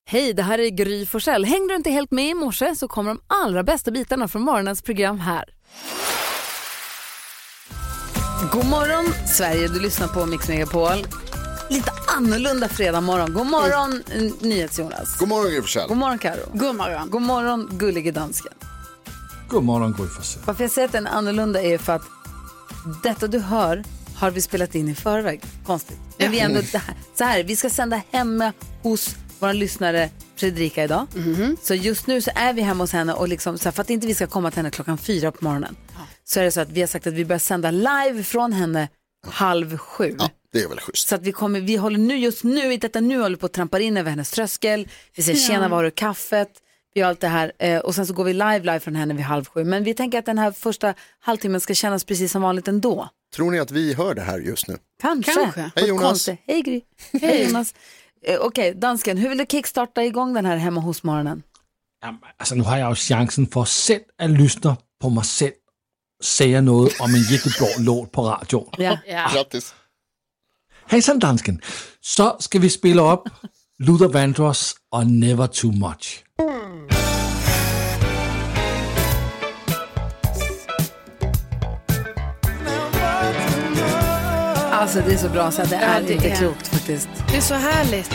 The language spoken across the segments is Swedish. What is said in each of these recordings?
Hej, det här är Gry Forssell. Hängde du inte helt med i morse så kommer de allra bästa bitarna från morgonens program här. God morgon, Sverige. Du lyssnar på Mix Megapol. Lite annorlunda fredag morgon. God morgon, NyhetsJonas. God morgon, Gry Forssell. God morgon, Karo. God morgon. God morgon, gullige dansken. God morgon, Gry Forssell. Varför jag säger att den är annorlunda är för att detta du hör har vi spelat in i förväg. Konstigt. Men vi är ändå så här, vi ska sända hemma hos vår lyssnare Fredrika idag. Så just nu så är vi hemma hos henne och liksom, så här, för att inte vi ska komma till henne 4:00 på morgonen. Så är det så att vi har sagt att vi börjar sända live från henne 6:30. Ja, det är väl schysst. Så att vi håller nu håller på att trampa in över hennes tröskel. Vi säger tjena, var är kaffet? Vi gör allt det här och sen så går vi live från henne vid 6:30. Men vi tänker att den här första halvtimmen ska kännas precis som vanligt ändå. Tror ni att vi hör det här just nu? Kanske. Hej Jonas. Hej Gry. Hej Jonas. Okej, dansken, hur vill du kickstarta igång den här hemma hos morgonen? Alltså, nu har jag ju chansen för att selv att lyssna på mig själv säga något om en jättebra låt på radio. Ja. Grattis. Hejsan dansken. Så ska vi spela upp Luther Vandross och Never Too Much. Alltså det är så bra så att det är inte klokt faktiskt. Det är så härligt.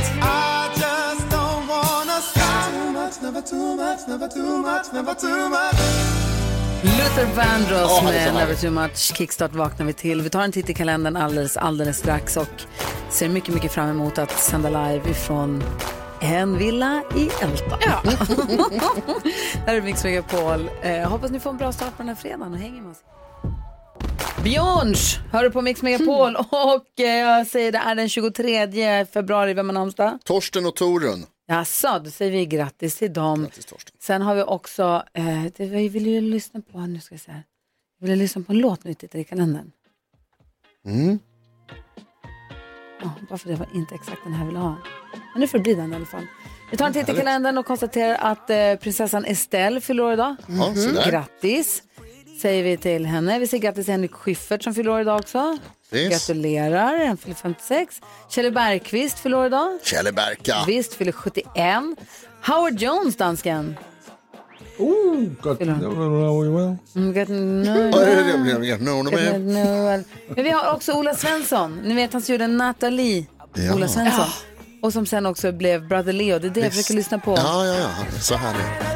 Luther Vandross med Never Too Much. Kickstart vaknar vi till. Vi tar en titt i kalendern alldeles strax och ser mycket, mycket fram emot att sända live ifrån en villa i Älta. Ja. Här är Mix Megapol. Hoppas ni får en bra start på den här fredagen och hänger med oss. Björns, hör du på Mix Megapol och jag säger det är den 23 februari, vem är namnsdag? Torsten och Torun. Jaså, då säger vi grattis till dem. Grattis, Torsten. Sen har vi också, vi vill ju lyssna på, nu ska jag säga, vi vill lyssna på en låt nu i kalendern. Varför det var inte exakt den här vill ha. Men nu får det bli den i alla fall. Vi tar en titt i kalendern och konstaterar att prinsessan Estelle fyller år idag. Grattis säger vi till henne. Vi säger grattis till Henrik Schyffert som fyller år idag också. Gratulerar, han fyller 56. Kjelle Bergqvist fyller år idag. Kjelle Berka. Visst, fyller 71. Howard Jones, dansken. Men vi har också Ola Svensson. Ni vet han som gjorde Natalie. Ja. Ola Svensson. Och som sen också blev Brother Leo. Det är det jag försöker lyssna på. Ja, så här är.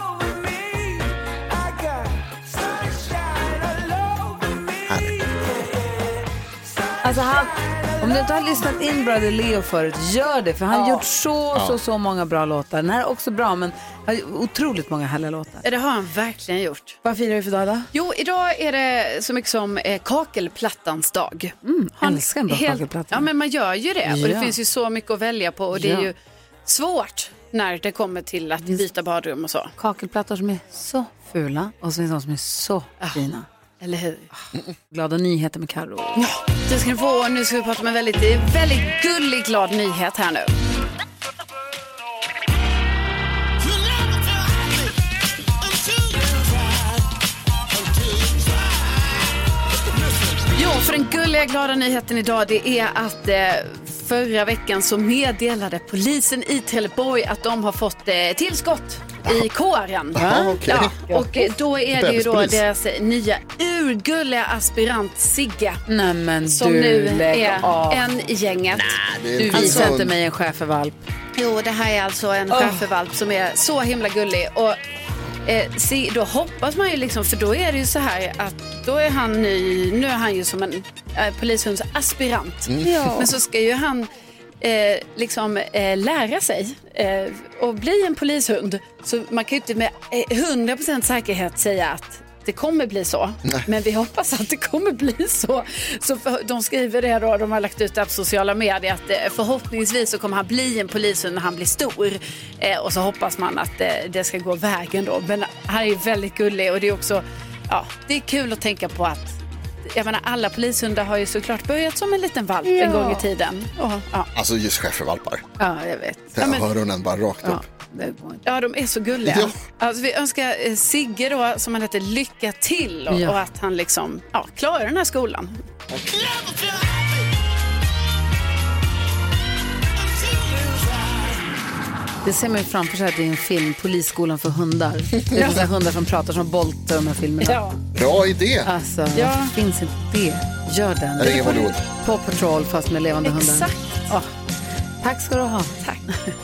Alltså om du inte har lyssnat in Brother Leo förut, gör det. För han har gjort så många bra låtar. Den här är också bra, men har otroligt många härliga låtar. Ja, det har han verkligen gjort. Vad firar vi för dag då? Jo, idag är det så mycket som kakelplattans dag. Älskar en bra kakelplatta. Ja, men man gör ju det. Och det finns ju så mycket att välja på. Och det är ju svårt när det kommer till att byta badrum och så. Kakelplattor som är så fula och så finns de som är så fina. Eller hur? Glada nyheter med Karo. Ja, det ska ni få. Nu ska vi prata om en väldigt gullig, glad nyhet här nu. Jo, för den gulliga, glada nyheten idag, det är att förra veckan så meddelade polisen i Trelleborg att de har fått tillskott i kåren. Okay. Ja, och då är det ju då deras nya urgulliga aspirant Sigge. Nämen, som nu är en i gänget. Du visar inte mig en schäfervalp. Jo, det här är alltså en schäfervalp som är så himla gullig. Och då hoppas man ju liksom, för då är det ju så här att då är han ny, nu är han ju som en polishundsaspirant. Men så ska ju han lära sig och bli en polishund. Så man kan ju inte med 100% säkerhet säga att det kommer bli så. Nej. Men vi hoppas att det kommer bli så. Så de skriver det då, de har lagt ut det på sociala medier att förhoppningsvis så kommer han bli en polishund när han blir stor. Och så hoppas man att det ska gå vägen då. Men han är ju väldigt gullig och det är också, det är kul att tänka på att jag menar, alla polishundar har ju såklart börjat som en liten valp en gång i tiden. Alltså just schäfervalpar. Ja, jag vet. Öronen bara rakt upp. Ja, de är så gulliga. Ja. Alltså, vi önskar Sigge då, som han heter, lycka till och att han liksom klarar den här skolan. Det ser man ju framför sig att det är en film, Polisskolan för hundar. Det är så här hundar som pratar som Bolt och de här filmerna. Ja. Bra idé. Alltså, finns inte det. Gör den. Det är ingen Hollywood. Paw Patrol fast med levande hundar. Exakt. Tack ska du ha. Tack.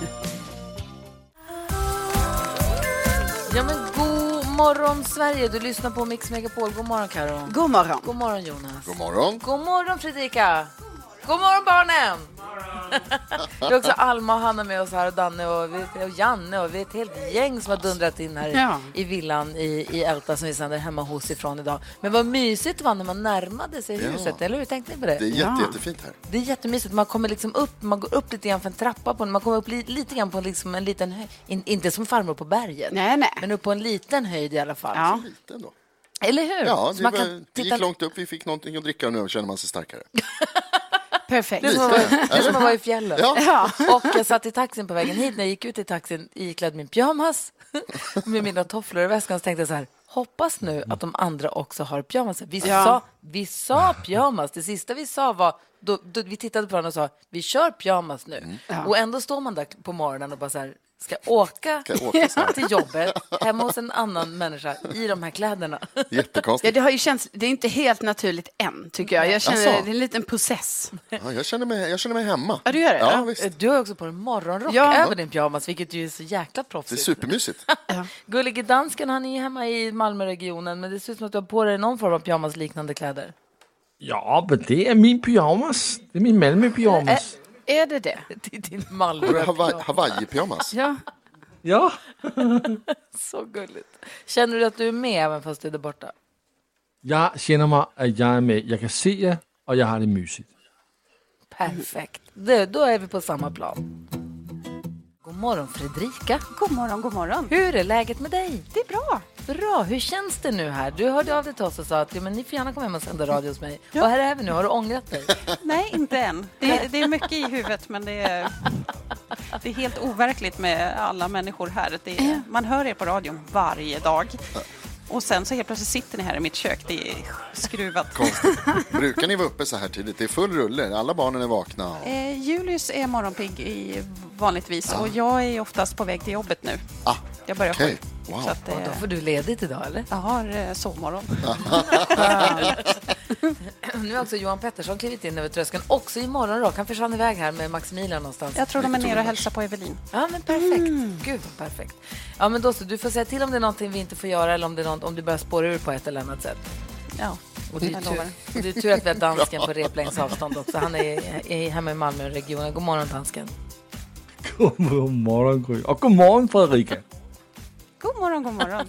Ja, men god morgon Sverige. Du lyssnar på Mix Megapol. God morgon Karo. God morgon. God morgon Jonas. God morgon. God morgon Fredrika. God morgon barnen. Vi har också Alma och Hanna med oss här och Danne och Janne och vi är ett helt gäng som har dundrat in här i villan i Älta som vi sänder hemma hos ifrån idag. Men vad mysigt det var när man närmade sig huset, eller hur? Tänkte ni på det? Det är jättefint här. Det är jättemysigt. Man kommer liksom upp, man går upp lite grann för en trappa på, man kommer upp lite grann på liksom en liten höjd. Inte som farmor på berget. Nej. Men upp på en liten höjd i alla fall. Ja. Liten då. Eller hur? Ja, Så man kan det gick långt upp. Vi fick någonting att dricka och nu känner man sig starkare. Perfekt. Det är som att vara i fjällen. Ja. Och jag satt i taxin på vägen hit. När jag gick ut i taxin iklädd min pyjamas med mina tofflor i väskan, så tänkte jag så här: hoppas nu att de andra också har pyjamas. Vi sa pyjamas. Det sista vi sa var då vi tittade på den och sa vi kör pyjamas nu. Och ändå står man där på morgonen och bara så här, ska åka till jobbet hemma hos en annan människa i de här kläderna. Jättekonstigt. Ja, det har ju känts, det är inte helt naturligt än, tycker jag. Jag känner det är en liten process. Ja, jag känner mig hemma. Ja, du gör det? Ja, visst. Du har också på en morgonrock över din pyjamas, vilket ju är så jäkla proffsigt. Det är supermysigt. Gullige dansken, han är hemma i Malmöregionen, men det ser ut som att du har på dig någon form av pyjamasliknande kläder. Ja, men det är min pyjamas. Det är min Malmö-pyjamas. Är det det? Till din Malmö. Hawaii-pyjamas. Ja. Ja. Så gulligt. Känner du att du är med även fast du är där borta? Jag känner mig att jag är med. Jag kan se er och jag har det mysigt. Perfekt. Då är vi på samma plan. God morgon Fredrika. God morgon. Hur är läget med dig? Det är bra. Bra, hur känns det nu här? Du hörde av dig till oss och sa att men ni får gärna komma hem och sända radio hos mig. Och här är vi nu, har du ångrat dig? Nej, inte än. Det är mycket i huvudet, men det är helt overkligt med alla människor här. Man hör er på radion varje dag. Och sen så helt plötsligt sitter ni här i mitt kök. Det är skruvat. Konstigt. Brukar ni vara uppe så här tidigt? Det är full rulle. Alla barnen är vakna. Julius är morgonpigg vanligtvis. Och jag är oftast på väg till jobbet nu. Jag börjar okej. Wow. Så att, Då får du ledigt idag, eller? jag har sovmorgon. Nu har också Johan Pettersson klivit in över tröskeln. Också imorgon då. Han försvann iväg här med Maximilian någonstans. Jag tror de är nere och hälsar på Evelin. Ja, men perfekt. Gud, vad perfekt. Ja, men då så. Du får säga till om det är någonting vi inte får göra eller om det är om du börjar spåra ur på ett eller annat sätt. Ja, Och det är tur att vi har dansken på replängds avstånd också. Han är hemma i Malmöregionen. God morgon, dansken. God morgon, Gry. Och god morgon, Fredrika. God morgon.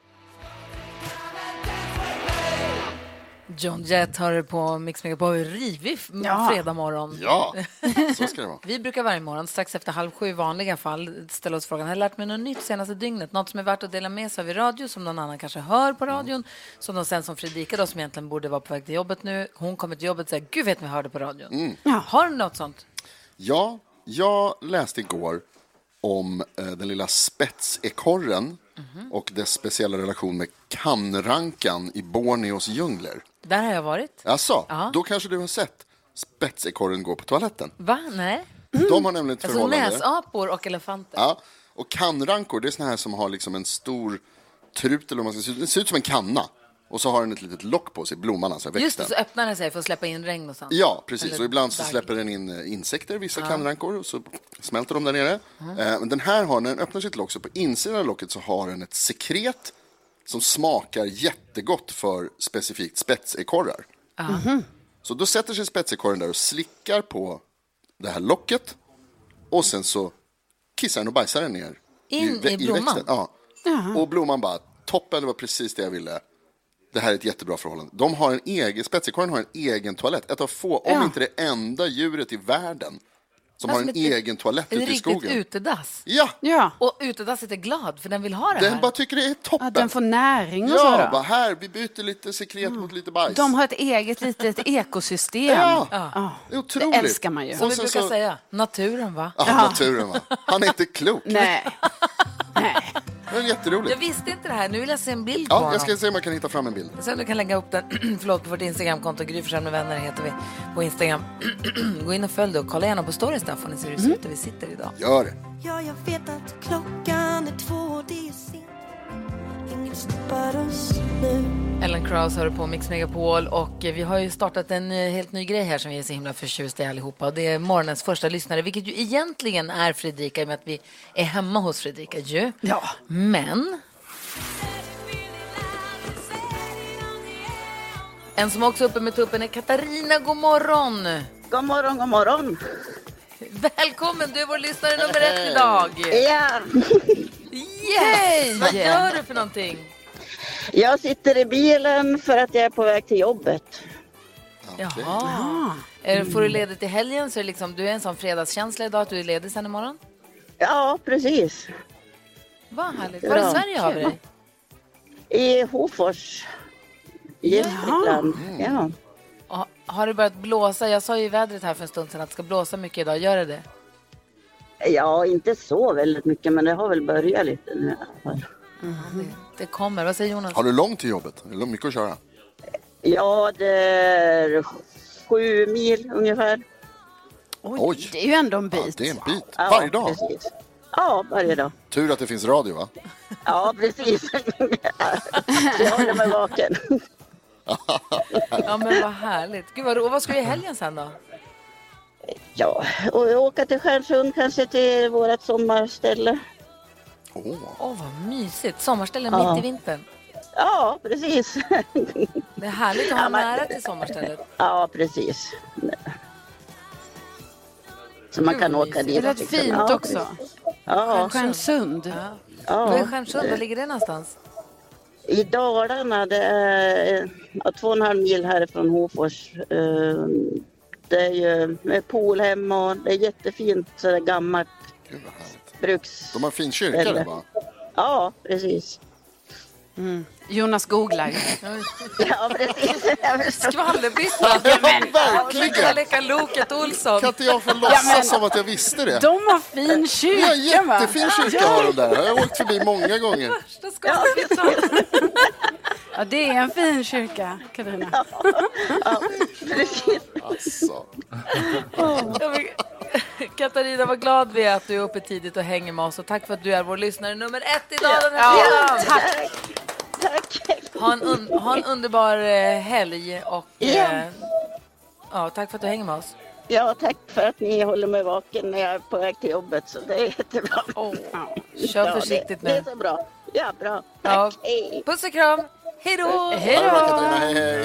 John Jett har det på Mix Megapol rivig fredag morgon. Ja, så ska det vara. Vi brukar varje morgon strax efter 6:30 i vanliga fall ställa oss frågan: har jag lärt mig något nytt senaste dygnet? Något som är värt att dela med sig av i radio, som någon annan kanske hör på radion, som de sen som Fredrika då, som egentligen borde vara på väg till jobbet nu. Hon kommer till jobbet och säger: gud, vet ni, vi hörde på radion. Har du något sånt? Ja, jag läste igår om den lilla spetsekorren och dess speciella relation med kannrankan i Borneos djungler. Där har jag varit. Alltså, då kanske du har sett spetsekorren gå på toaletten. Va? Nej. De har nämligen ett förhållande. Näsapor och elefanter. Ja, och kannrankor, det är såna här som har liksom en stor trut, eller vad man ska säga. Det ser ut som en kanna. Och så har den ett litet lock på sig, blomman, alltså växten. Just det, så öppnar den sig för att släppa in regn och sånt. Ja, precis. Eller och ibland så dagg. släpper den in insekter, vissa kannrankor, och så smälter de där nere. Men den här har, när den öppnar sitt lock, så på insidan av locket så har den ett sekret som smakar jättegott för specifikt spetsekorrar. Så då sätter sig spetsekorren där och slickar på det här locket. Och sen så kissar den och bajsar den ner I blomman? växten. Ja. Och blomman bara, toppen, det var precis det jag ville. Det här är ett jättebra förhållande. De har en egen, spetsekorren har en egen toalett. Ett av få, om inte det enda djuret i världen som har en egen toalett ute i skogen. Ett riktigt utedass. Ja, Och utedasset är glad för den vill ha det den här. bara tycker det är toppen. Ja, den får näring och så Ja, då. bara här, vi byter lite sekret mot lite bajs. De har ett eget litet ekosystem. Ja, Ja. det är otroligt. Det älskar man ju. Som vi sen brukar så- säga, naturen va? Ja, naturen va. Han är inte klok. Nej. Det är jätteroligt. Jag visste inte det här. Nu vill jag se en bild på honom. Jag ska se om jag kan hitta fram en bild. Sen du kan lägga upp den på vårt Instagramkonto. Gry Forssell med vänner heter vi på Instagram. Gå in och följ det och kolla gärna på stories där får ni se hur det ser ut där vi sitter idag. Gör det. Ja, jag vet att klockan är 2, det är sent. Inget stoppar oss nu. Ellen Krause hör på Mix Megapol och vi har ju startat en helt ny grej här som vi är så himla förtjusta i allihopa. Och det är morgonens första lyssnare, vilket ju egentligen är Fredrika, med att vi är hemma hos Fredrika ju. Ja. Men en som också är uppe med tuppen är Katarina. God morgon! God morgon, god morgon. Välkommen, du är vår lyssnare nummer 1 idag. Ja. Yes! Vad gör du för någonting? Jag sitter i bilen för att jag är på väg till jobbet. Jaha. Får du ledigt i helgen så är det liksom, du är en sån fredagskänsla idag att du är ledig sen imorgon? Ja, precis. Vad härligt. Var i Sverige har vi dig? I Hofors. I Gästrikland. Ja. Har det börjat blåsa? Jag sa ju i vädret här för en stund sedan att det ska blåsa mycket idag. Gör det? Ja, inte så väldigt mycket, men det har väl börjat lite nu. Det kommer. Vad säger Jonas? Har du långt till jobbet? Är det mycket att köra? Ja, det är 7 mil ungefär. Oj. Det är ju ändå en bit. Ja, det är en bit. Ja, Varje dag. Precis. Ja, varje dag. Tur att det finns radio, va? Ja, precis. Jag håller mig vaken. Ja, men vad härligt. Gud, vad ska vi i helgen sen då? Ja, och åka till Stjärnsund, kanske till vårat sommarställe. Vad mysigt. Sommarställe mitt i vintern. Ja, precis. Det är härligt att ha nära till sommarstället. Ja, precis. Så man kan åka dit. Det är rätt fint också. Ja. Stjärnsund. Vad är Stjärnsund? Var ligger det någonstans? I Dalarna, det är 2,5 mil härifrån Hofors. Det är ju med poolhem och det är jättefint, så det är gammalt. Gud vad härligt. Bruks. De har en fin kyrka där, va? Ja, precis. Jonas googlar. Ja, precis. Skvallerbytta. Verkligen. Jag leka Loket Olsson. Kan inte jag få låtsas som att jag visste det? De har fin kyrka, Ja, jättefin kyrka har de där. Jag har åkt förbi många gånger. Ja, det är en fin kyrka, Katarina. Ja, precis. Alltså. Katarina, vad glad vi är att du är uppe tidigt och hänger med oss. Och tack för att du är vår lyssnare nummer 1 idag den här fredagen. Tack. Ha en underbar helg och tack för att du hänger med oss. Ja, tack för att ni håller mig vaken när jag är på väg till jobbet, så det är jättebra. Kör försiktigt det är nu. så bra. Ja, bra. Ja. Tack, hej. Puss och kram. Hej då. Hej då. Katarina, hej.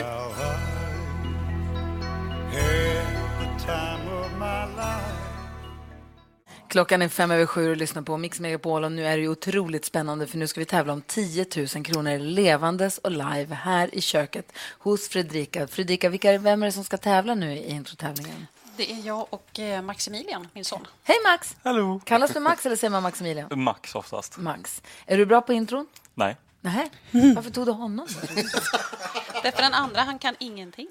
Klockan är 5:07 och lyssnar på Mix Megapol och nu är det ju otroligt spännande för nu ska vi tävla om 10 000 kronor levandes och live här i köket hos Fredrika. Fredrika, vem är det som ska tävla nu i introtävlingen? Det är jag och Maximilian, min son. Hej Max! Hallå! Kallas du Max eller säger man Maximilian? Max oftast. Max. Är du bra på intron? Nej. Nej. Varför tog du honom? Därför den andra, han kan ingenting.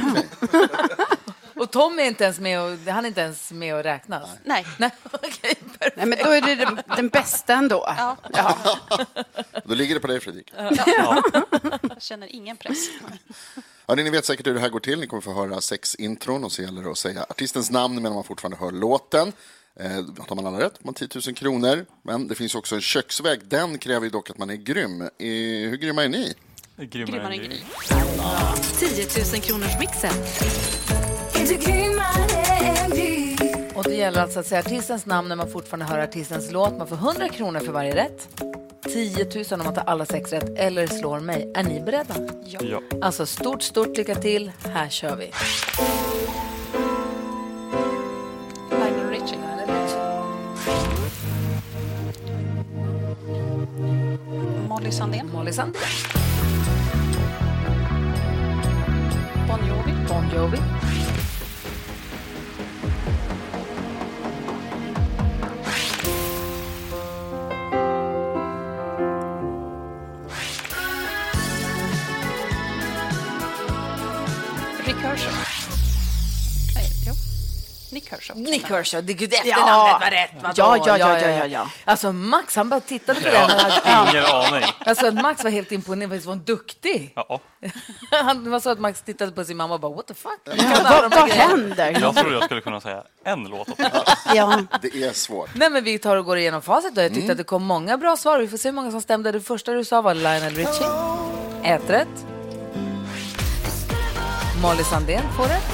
Och Tom är inte ens med han är inte ens med och räknas? Nej. Okej, perfekt. Nej, men då är det den bästa ändå. Ja. Då ligger det på dig, Fredrik. Jag känner ingen press. Ja, ni vet säkert hur det här går till. Ni kommer få höra 6 intron och så gäller det att säga artistens namn medan man fortfarande hör låten. Tar man alla rätt, man 10 000 kronor. Men det finns också en köksväg. Den kräver ju dock att man är grym. Hur grymma är ni? Grymmare än Gry. 10 000 kronors mixen. Och det gäller alltså att säga artistens namn när man fortfarande hör artistens låt. Man får 100 kronor för varje rätt. 10 000 om man tar alla 6 rätt eller slår mig. Är ni beredda? Ja. Alltså stort lycka till. Här kör vi. Lionel Richie. Molly Sandén. Bon Jovi. Rick Kershaw. Kershaw. Nick Kershaw, det efternamnet var rätt. Ja. Alltså Max, han bara tittade på den. Ingen aning. Alltså Max var helt imponerad, för att var duktig. Ja. Det var så att Max tittade på sin mamma och bara, what the fuck? Vad händer? Jag tror jag skulle kunna säga en låt åt det. Det är svårt. Nej, men vi tar och går igenom facit då. Jag tyckte att det kom många bra svar. Vi får se hur många som stämde. Det första du sa var Lionel Richie. 1 rätt. Molly Sandén får rätt.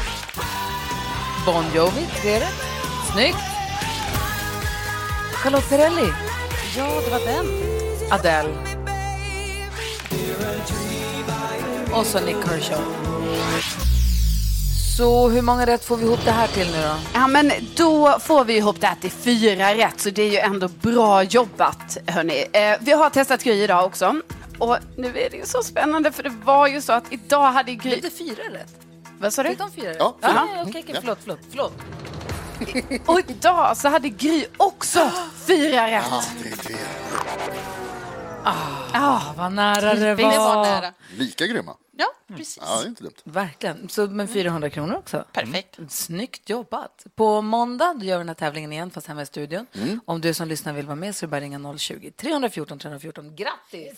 Bon Jovi 3 rätt. Snyggt. Charlotte Perrelli. Ja, det var den. Adele. Och så Nick Kershaw. Så hur många rätt får vi ihop det här till nu då? Ja, men då får vi ihop det här till 4 rätt. Så det är ju ändå bra jobbat, hörni. Vi har testat Gry idag också. Och nu är det ju så spännande, för det var ju så att idag hade Gry... Det är 4 rätt. Vad sa du? Fick de 4 rätt? Ja, 4. Okej, förlåt. Och idag så hade Gry också 4 rätt. Vad nära det Det var var. nära. Lika grymma. Ja, precis. Ja, det är inte dumt. Verkligen. Så med 400 kronor också. Perfekt. Snyggt jobbat. På måndag då gör vi den här tävlingen igen, fast hemma i studion. Om du som lyssnar vill vara med så är det bara ringa 020-314-314. Grattis!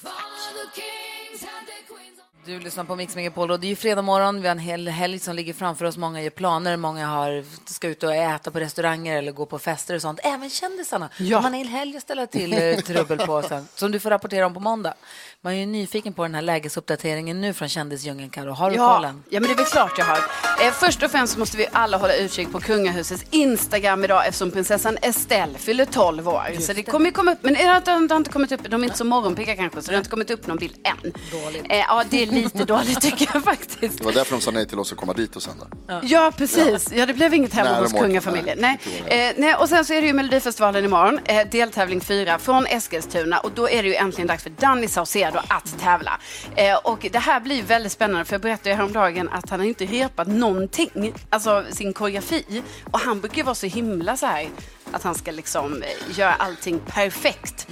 Du lyssnar på Mix Megapol och det är ju fredag morgon. Vi har en hel helg som ligger framför oss. Många gör planer, många ska ut och äta på restauranger eller gå på fester och sånt. Även kändisarna. Ja. Man har en hel helg att ställa till trubbel på sen, som du får rapportera om på måndag. Man är ju nyfiken på den här lägesuppdateringen nu från kändisdjungeln, Karo. Har du kollen? Ja, men det är väl klart jag har. Först och främst måste vi alla hålla utkik på kungahusets Instagram idag, eftersom prinsessan Estelle fyller 12 år. Så det kommer ju komma upp, men det har inte kommit upp, de är inte så morgonpigga kanske, så det har inte kommit upp någon bild än. Dåligt. Ja, det är lite dåligt tycker jag faktiskt. Det var därför de sa nej till oss att komma dit och sända. Ja, precis. Ja, det blev inget hemma Nej, hos de orkar. kungafamiljen. Nej, Nej, och sen så är det ju Melodifestivalen imorgon. Deltävling 4 från Eskilstuna. Och då är det ju äntligen dags för Danny Saucedo att tävla. Och det här blir ju väldigt spännande. För jag berättade ju häromdagen att han har inte repat någonting. Alltså sin koreografi. Och han brukar ju vara så himla så här att han ska liksom göra allting perfekt.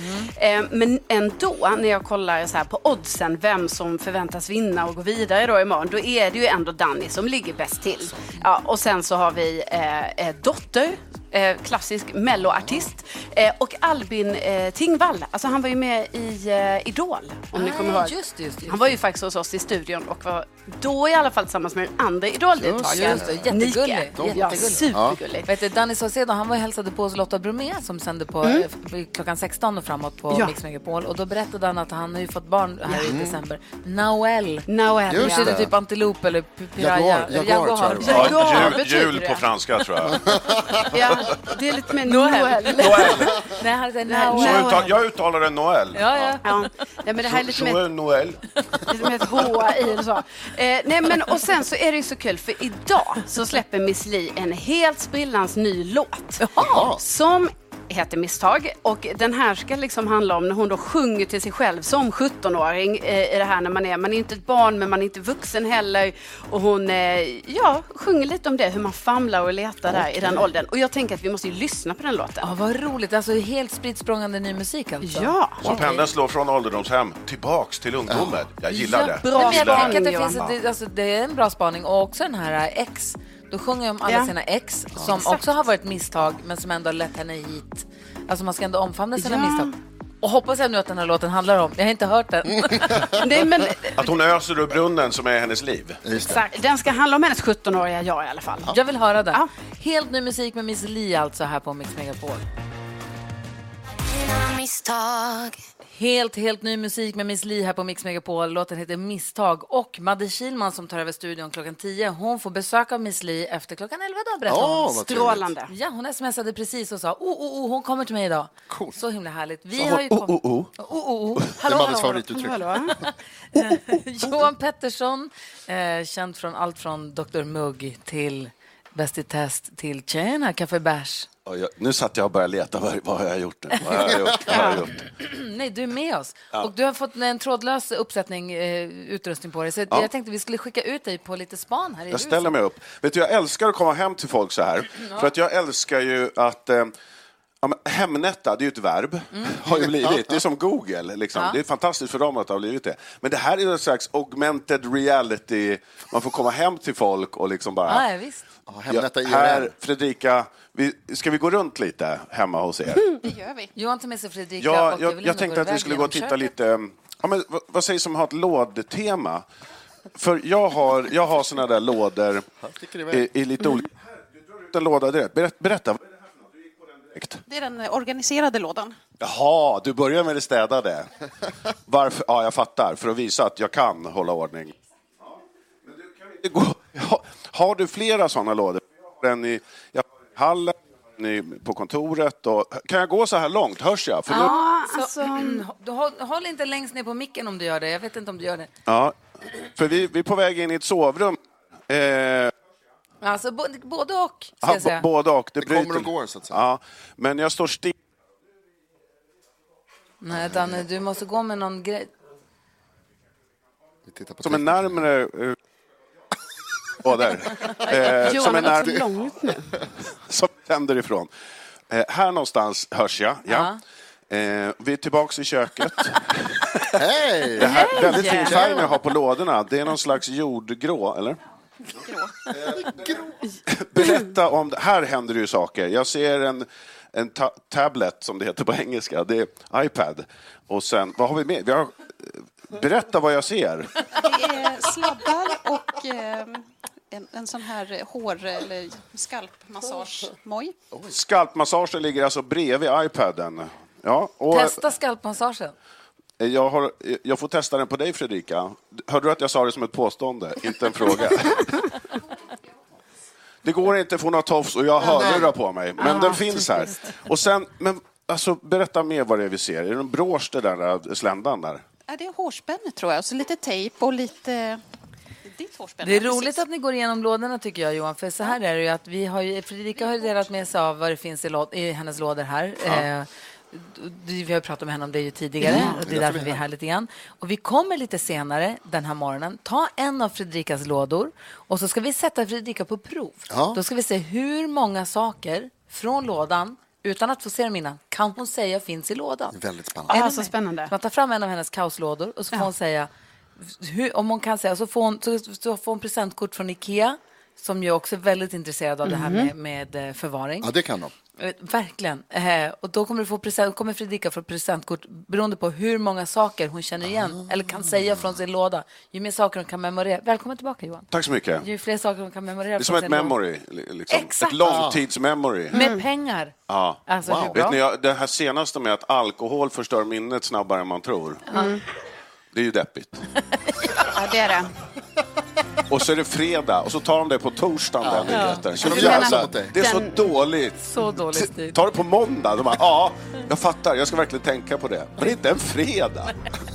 Men ändå, när jag kollar så här på oddsen, vem som förväntas vinna och gå vidare då imorgon, då är det ju ändå Danny som ligger bäst till. Ja, och sen så har vi Dotter, klassisk melloartist, och Albin Tingvall. Alltså han var ju med i Idol, om ni kommer ihåg. Just. Han var ju faktiskt hos oss i studion och var då i alla fall tillsammans med den andra Idol-deltagaren. Just det, jättegullig. Ja, supergullig. Vet du, Danny Saucedo, han var och hälsade på hos Lotta Bromé som sände på klockan 16 och framåt på Mix Megapol. Och då berättade han att han har ju fått barn här i december. Noel. Just Det är det. typ antilop eller piraya. Jaguar, tror jag. Ja, Jul på franska tror jag. Ja, det är lite mer Noel. Nej, han heter Nej. Noel. Jag uttalar det Noel. Ja. Ja, men det här är lite mer Noel. med ett H i eller så. Nej, men och sen så är det ju så kul, för idag så släpper Miss Li en helt sprillans ny låt. Som heter Misstag, och den här ska liksom handla om när hon då sjunger till sig själv som 17-åring i det här, när man är inte ett barn men man är inte vuxen heller, och hon sjunger lite om det, hur man famlar och letar där i den åldern, och jag tänker att vi måste ju lyssna på den låten. Ja, vad roligt, alltså helt spritt språngande ny musik alltså. Ja. Så pendeln slår från ålderdomshem tillbaks till ungdomen. Jag gillar det. Bra Men jag spaning, tänker att Johan. det är en bra spaning, och också den här X. Då sjunger jag om alla sina ex som också har varit misstag, men som ändå har lett henne hit. Alltså man ska ändå omfamna sina misstag. Och hoppas jag nu att den här låten handlar om. Jag har inte hört den. Nej, men Att hon öser ur brunnen som är hennes liv. exakt, den ska handla om hennes 17-åriga jag i alla fall. Jag vill höra den. Ja. Helt ny musik med Miss Li alltså här på Mix Megapol. Helt ny musik med Miss Li här på Mix Megapol. Låten heter Misstag. Och Madde Kihlman som tar över studion klockan 10. Hon får besök av Miss Li efter klockan 11 då, berättar hon. Strålande. Ja, hon smsade precis och sa hon kommer till mig idag. Cool. Så himla härligt. Vi Så har ju hon, Det är Maddes favorituttryck. Johan Pettersson, känd från allt från Dr. Mugg till Bäst i test till Tjena Café Bärs. Nu satt jag och började leta. Vad har jag gjort? Vad har jag gjort? Nej, du är med oss. Ja. Och du har fått en trådlös uppsättning utrustning på dig. Så jag tänkte vi skulle skicka ut dig på lite span här i Jag ställer mig upp. Vet du, jag älskar att komma hem till folk så här. För att jag älskar ju att Ja, men Hemnetta, det är ju ett verb. Har ju blivit. Det är som Google. Liksom. Det är fantastiskt för dem att det har blivit det. Men det här är en slags augmented reality. Man får komma hem till folk och liksom bara... Ja, visst. Hemnetta här, Fredrika, ska vi gå runt lite hemma hos er? Det gör vi. Johan tar med sig Fredrika. Jag tänkte att vi skulle gå och titta lite... Ja, men vad sägs om att ha ett lådtema? För jag har såna där lådor i lite olika... Du drar ut en låda direkt. Berätta. Det är den organiserade lådan. Jaha, du börjar med det städade. Varför? Ja, jag fattar. För att visa att jag kan hålla ordning. Men du, kan inte gå... Har du flera sådana lådor? Jag har en i hallen, på kontoret. Och... Kan jag gå så här långt? Hörs jag? För Håll inte längst ner på micken om du gör det. Jag vet inte om du gör det. Ja, för vi är på väg in i ett sovrum. Alltså både och, ska jag säga. Både och. Det kommer och går, så att säga. Ja, men jag står still. Nej, Danne, du måste gå med någon grej. Som en närmare... där. Johan är så långt nu. Som tänder ifrån. Här någonstans hörs jag. Ja. Vi är tillbaka i köket. Hej! Det här väldigt fin färg jag har på lådorna. Det är någon slags jordgrå, eller? Berätta om det. Här händer det ju saker. Jag ser en tablet, som det heter på engelska. Det är iPad. Och sen, vad har vi med? Berätta vad jag ser. Det är sladdar och en sån här eller skalpmassage-moj. Skalpmassagen ligger alltså bredvid iPaden. Ja, och Testa skalpmassagen. Jag får testa den på dig, Fredrika. Hörde du att jag sa det som ett påstående, inte en fråga? Det går inte att få några tofs och jag har hörlurar på mig. Men den finns här. Och sen, alltså, berätta mer vad det är vi ser. Är det en brosch där sländan där? Ja, det är hårspänne, tror jag. Så lite tejp och lite... Det är roligt att ni går igenom lådorna, tycker jag, Johan. För så här är det ju att Fredrika har delat med sig av vad det finns i hennes lådor här. Ja. Vi har pratat med henne om det ju tidigare. Och det är därför vi är här lite grann. Och vi kommer lite senare den här morgonen ta en av Fredrikas lådor. Och så ska vi sätta Fredrika på prov. Ja. Då ska vi se hur många saker från lådan, utan att få se dem innan, kan hon säga finns i lådan. Väldigt spännande. Så spännande. Man tar fram en av hennes kaoslådor och så får hon säga... om hon kan säga, så får hon presentkort från Ikea, som ju också är väldigt intresserad av det här med förvaring. Ja, det kan de. Verkligen. Och då kommer Fredrika få presentkort beroende på hur många saker hon känner igen eller kan säga från sin låda. Ju mer saker hon kan memorera. Välkommen tillbaka, Johan. Tack så mycket. Ju fler saker hon kan memorera. Det är som ett memory. Liksom. Exakt. Ett långtidsmemory. Med pengar. Ja. Alltså, wow. Vet ni, det här senaste med att alkohol förstör minnet snabbare än man tror. Det är ju deppigt. Ja, det är det. Och så är det fredag och så tar de det på torsdagen. Det är så dåligt. Så dåligt tid. Ta det på måndag. De bara, jag fattar, jag ska verkligen tänka på det. Men det är inte en fredag.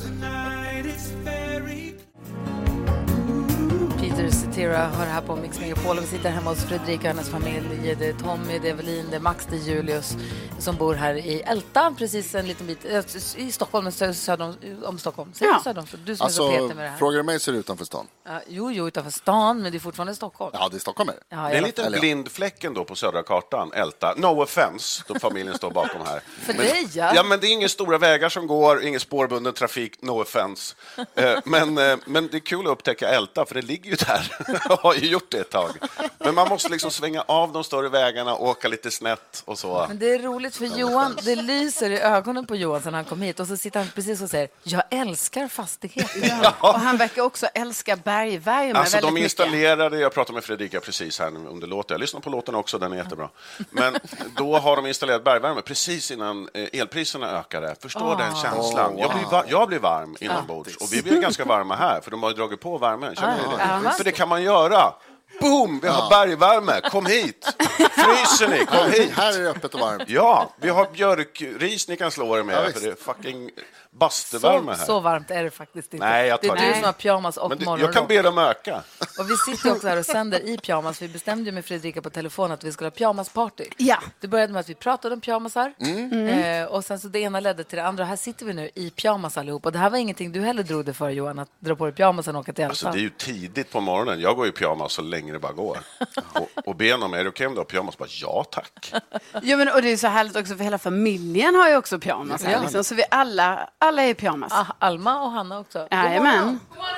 Peter Cetera har det här på Mix Megapol. Vi sitter hemma hos Fredrika och hennes familj. Det är Tommy, det är Evelin, det är Max, det är Julius som bor här i Älta, precis en liten bit i Stockholm, söder om Stockholm. Söder om, du som är så petig med det här. Frågar du mig så är det utanför stan. Jo, utanför stan, men det är fortfarande Stockholm. Ja, det är Stockholm. Det är en liten blind fläcken då på södra kartan, Älta. No offense, då familjen står bakom här. Ja, men det är inga stora vägar som går, ingen spårbunden trafik, no offense. Men det är kul att upptäcka Älta, för det ligger ju där. Jag har ju gjort det ett tag. Men man måste liksom svänga av de större vägarna, åka lite snett och så. Men det är roligt för Johan, det lyser i ögonen på Johan när han kom hit. Och så sitter han precis och säger, jag älskar fastigheter. Och han verkar också älska bergvärme. Alltså de installerade, jag pratade med Fredrika precis här under låten. Jag lyssnar på låten också, den är jättebra. Men då har de installerat bergvärme precis innan elpriserna ökade. Förstår den känslan? Jag blir varm inombords. Och vi blir ganska varma här, för de har ju dragit på värmen. Känner ni det? För det kan man göra. Boom, vi har bergvärme. Kom hit. Fryser ni? Kom hit. Här är det öppet och varmt. Ja, vi har björkris ni kan slå er med. För det är fucking bastuvärme här. Så varmt är det faktiskt inte. Nej, det är du som har pyjamas och morgonrock. Jag kan be dem öka. Och vi sitter också här och sänder i pyjamas. Vi bestämde med Fredrika på telefon att vi skulle ha pyjamasparty. Ja. Det började med att vi pratade om pyjamasar. Och sen så det ena ledde till det andra. Här sitter vi nu i pyjamas allihop. Och det här var ingenting du heller drog det för, Johan, att dra på dig pyjamasen och åka till Älta. Alltså det är ju tidigt på morgonen. Jag går i pyjamas så länge länge det bara går. Och be om, är det okej om du har pyjamas? Bara, ja, tack. Ja, men, och det är så härligt också för hela familjen har ju också pyjamas. Här, liksom, så vi alla är i pyjamas. Alma och Hanna också. Jajamän.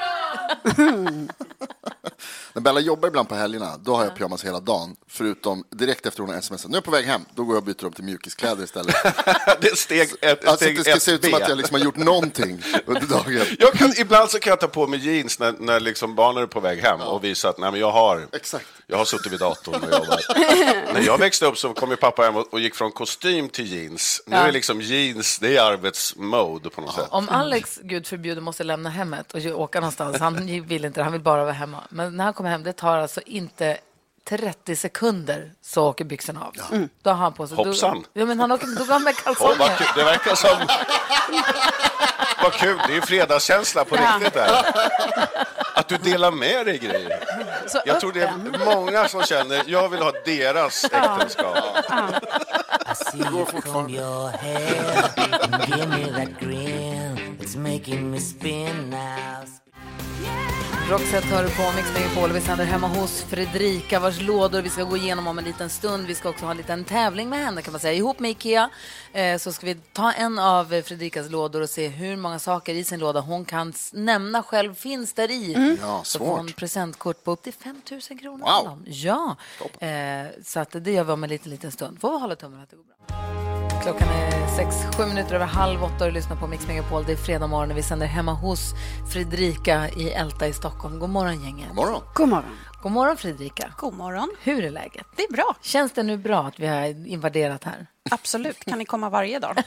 När Bella jobbar ibland på helgerna, då har jag pyjamas hela dagen. Förutom direkt efter hon har smsat. Nu är jag på väg hem, då går jag och byter upp till mjukiskläder istället. Det är steg det ska se ut som att jag liksom har gjort någonting under dagen. Ibland så kan jag ta på mig jeans när liksom barnen är på väg hem och visa att nej, men jag har suttit vid datorn och jobbat. När jag växte upp så kom ju pappa hem och gick från kostym till jeans. Nu är liksom jeans, det är arbetsmode på något sätt. Om Alex, gud förbjuder, måste lämna hemmet och åka någonstans, han vill inte, han vill bara vara hemma. Men när han kommer hem, det tar alltså inte 30 sekunder så åker byxorna av. Då har han på sig. Hoppsan. Men han åker, då går han med kalsonger. Det verkar som... Vad kul, det är ju fredagskänsla på riktigt där. Att du delar med dig grejer. Jag tror det är många som känner, jag vill ha deras äktenskap. Det går fortfarande. Roxette hör på Mix Megapol. Vi sänder hemma hos Fredrika vars lådor vi ska gå igenom om en liten stund. Vi ska också ha en liten tävling med henne kan man säga. Ihop med Ikea så ska vi ta en av Fredrikas lådor och se hur många saker i sin låda hon kan nämna själv finns där i. Ja, så får hon presentkort på upp till 5 000 kronor. Wow. Ja, så att det gör vi om en liten stund. Får vi hålla tummen att det går bra. Klockan är 6-7 minuter över 7:30 och lyssnar på Mix Megapol. Det är fredag morgon och vi sänder hemma hos Fredrika i Älta i Stockholm. God morgon gänget. God morgon. God morgon. God morgon Fredrika. God morgon. Hur är läget? Det är bra. Känns det nu bra att vi har invaderat här? Absolut. Kan ni komma varje dag?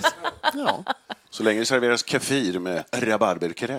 Ja. Så länge det serveras kefir med rabarberkräm.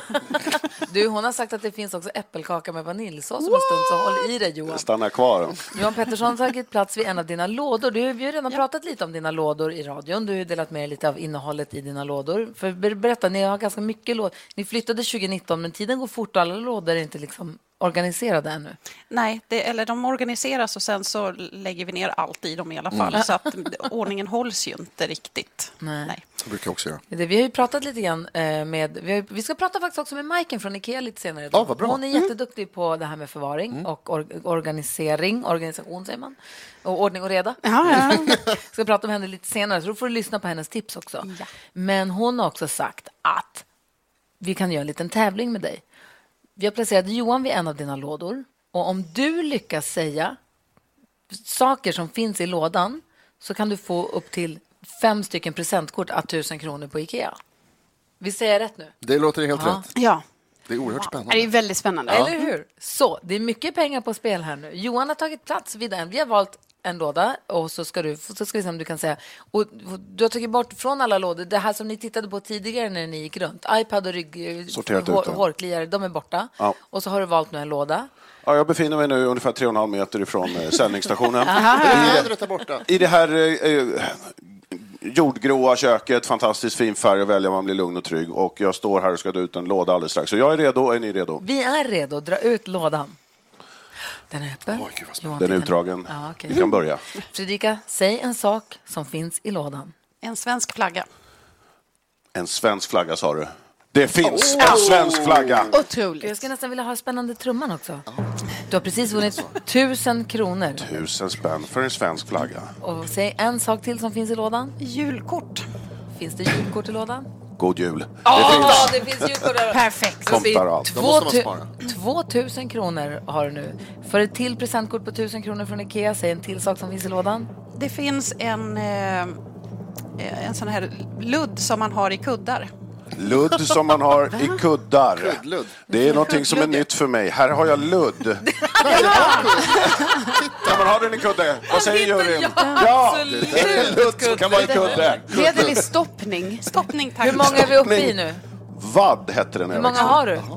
Du, hon har sagt att det finns också äppelkaka med vaniljsås som en stund, så håll i dig Johan. Stanna kvar. Johan Pettersson har tagit plats vid en av dina lådor. Vi har ju redan pratat lite om dina lådor i radion. Du har ju delat med dig lite av innehållet i dina lådor. För berätta, ni har ganska mycket lådor. Ni flyttade 2019 men tiden går fort och alla lådor är inte liksom organiserade ännu. Nej, de organiseras och sen så lägger vi ner allt i dem i alla fall. Så att ordningen hålls ju inte riktigt. Nej. Det brukar jag också göra. Vi har ju pratat lite grann vi ska prata faktiskt också med Majken från Ikea lite senare idag. Vad bra. Hon är jätteduktig på det här med förvaring och organisation säger man. Och ordning och reda. Ja. Ska prata med henne lite senare så då får du lyssna på hennes tips också. Ja. Men hon har också sagt att vi kan göra en liten tävling med dig. Vi har placerat Johan vid en av dina lådor. Och om du lyckas säga saker som finns i lådan så kan du få upp till 5 stycken presentkort à 1 000 kronor på Ikea. Vi säger rätt nu. Det låter helt rätt. Ja. Det är oerhört spännande. Det är väldigt spännande. Eller hur? Så, det är mycket pengar på spel här nu. Johan har tagit plats vid den. Vi har valt en låda och så ska vi se om du kan säga. Och du har tagit bort från alla lådor det här som ni tittade på tidigare när ni gick runt. iPad och hårkliare, de är borta. Ja. Och så har du valt nu en låda. Ja, jag befinner mig nu ungefär 3,5 meter ifrån sändningsstationen. I det här jordgråa köket, fantastiskt fin färg och välja, man blir lugn och trygg. Och jag står här och ska ta ut en låda alldeles strax. Så jag är redo, är ni redo? Vi är redo, dra ut lådan. Den är öppen. Den är utdragen. Ja, okay. Vi kan börja. Fredrika, säg en sak som finns i lådan. En svensk flagga. En svensk flagga sa du. Det finns en svensk flagga. Otroligt. Jag skulle nästan vilja ha spännande trumman också. Du har precis vunnit 1 000 kronor. 1 000 spänn för en svensk flagga. Och säg en sak till som finns i lådan. Julkort. Finns det julkort i lådan? God jul. Det finns julkort där. Perfekt. Komtar allt. 2 000 kronor har du nu. För ett till presentkort på 1 000 kronor från Ikea. Säg en till sak som finns i lådan. Det finns en sån här ludd som man har i kuddar. Ludd som man har i kuddar. Kuddludd. Det är någonting som är nytt för mig. Här har jag ludd. Kan man ha den i kudde? Vad säger Jörgen? Ja, det är ludd som kan vara i kudde. Hederlig stoppning. Stoppning, tack. Hur många är vi uppe i nu? Vad hette den? Hur många har du?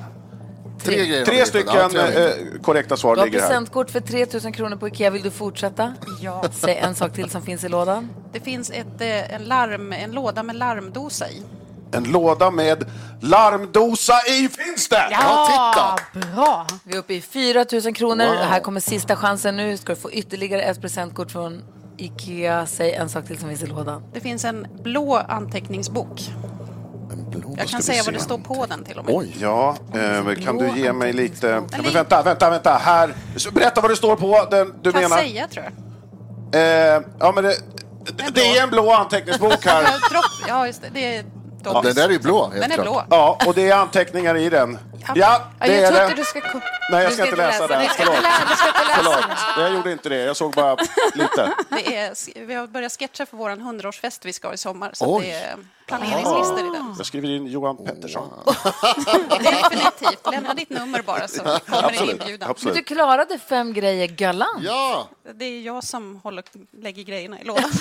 3 stycken korrekta svar ligger här. Du har presentkort för 3 000 kronor på Ikea. Vill du fortsätta? Ja. Säg en sak till som finns i lådan. Det finns en låda med larmdosa i. En låda med larmdosa i finns det! Ja, bra. Vi är uppe i 4 000 kronor. Wow. Här kommer sista chansen nu. Ska du få ytterligare ett presentkort från Ikea. Säg en sak till som finns i lådan. Det finns en blå anteckningsbok. En Jag kan säga vad det står på den till och med. Oj. Ja, kan du ge mig lite... Men vänta. Här. Berätta vad det står på den du kan menar. Kan säga, tror jag. Ja, men det är en blå anteckningsbok här. Ja, just det. Det är ja, den där är ju blå. Den är blå. Ja, och det är anteckningar i den. Ja, det är det. Nej, jag ska inte läsa det. Förlåt. Jag gjorde inte det. Jag såg bara lite. Vi har börjat sketcha för vår 100-årsfest vi ska ha i sommar. Så det är planeringslistor i den. Jag skriver in Johan Pettersson. Definitivt. Lämna ditt nummer bara så kommer det inbjudan. Men du klarade 5 grejer galant. Ja. Det är jag som lägger grejerna i lådan.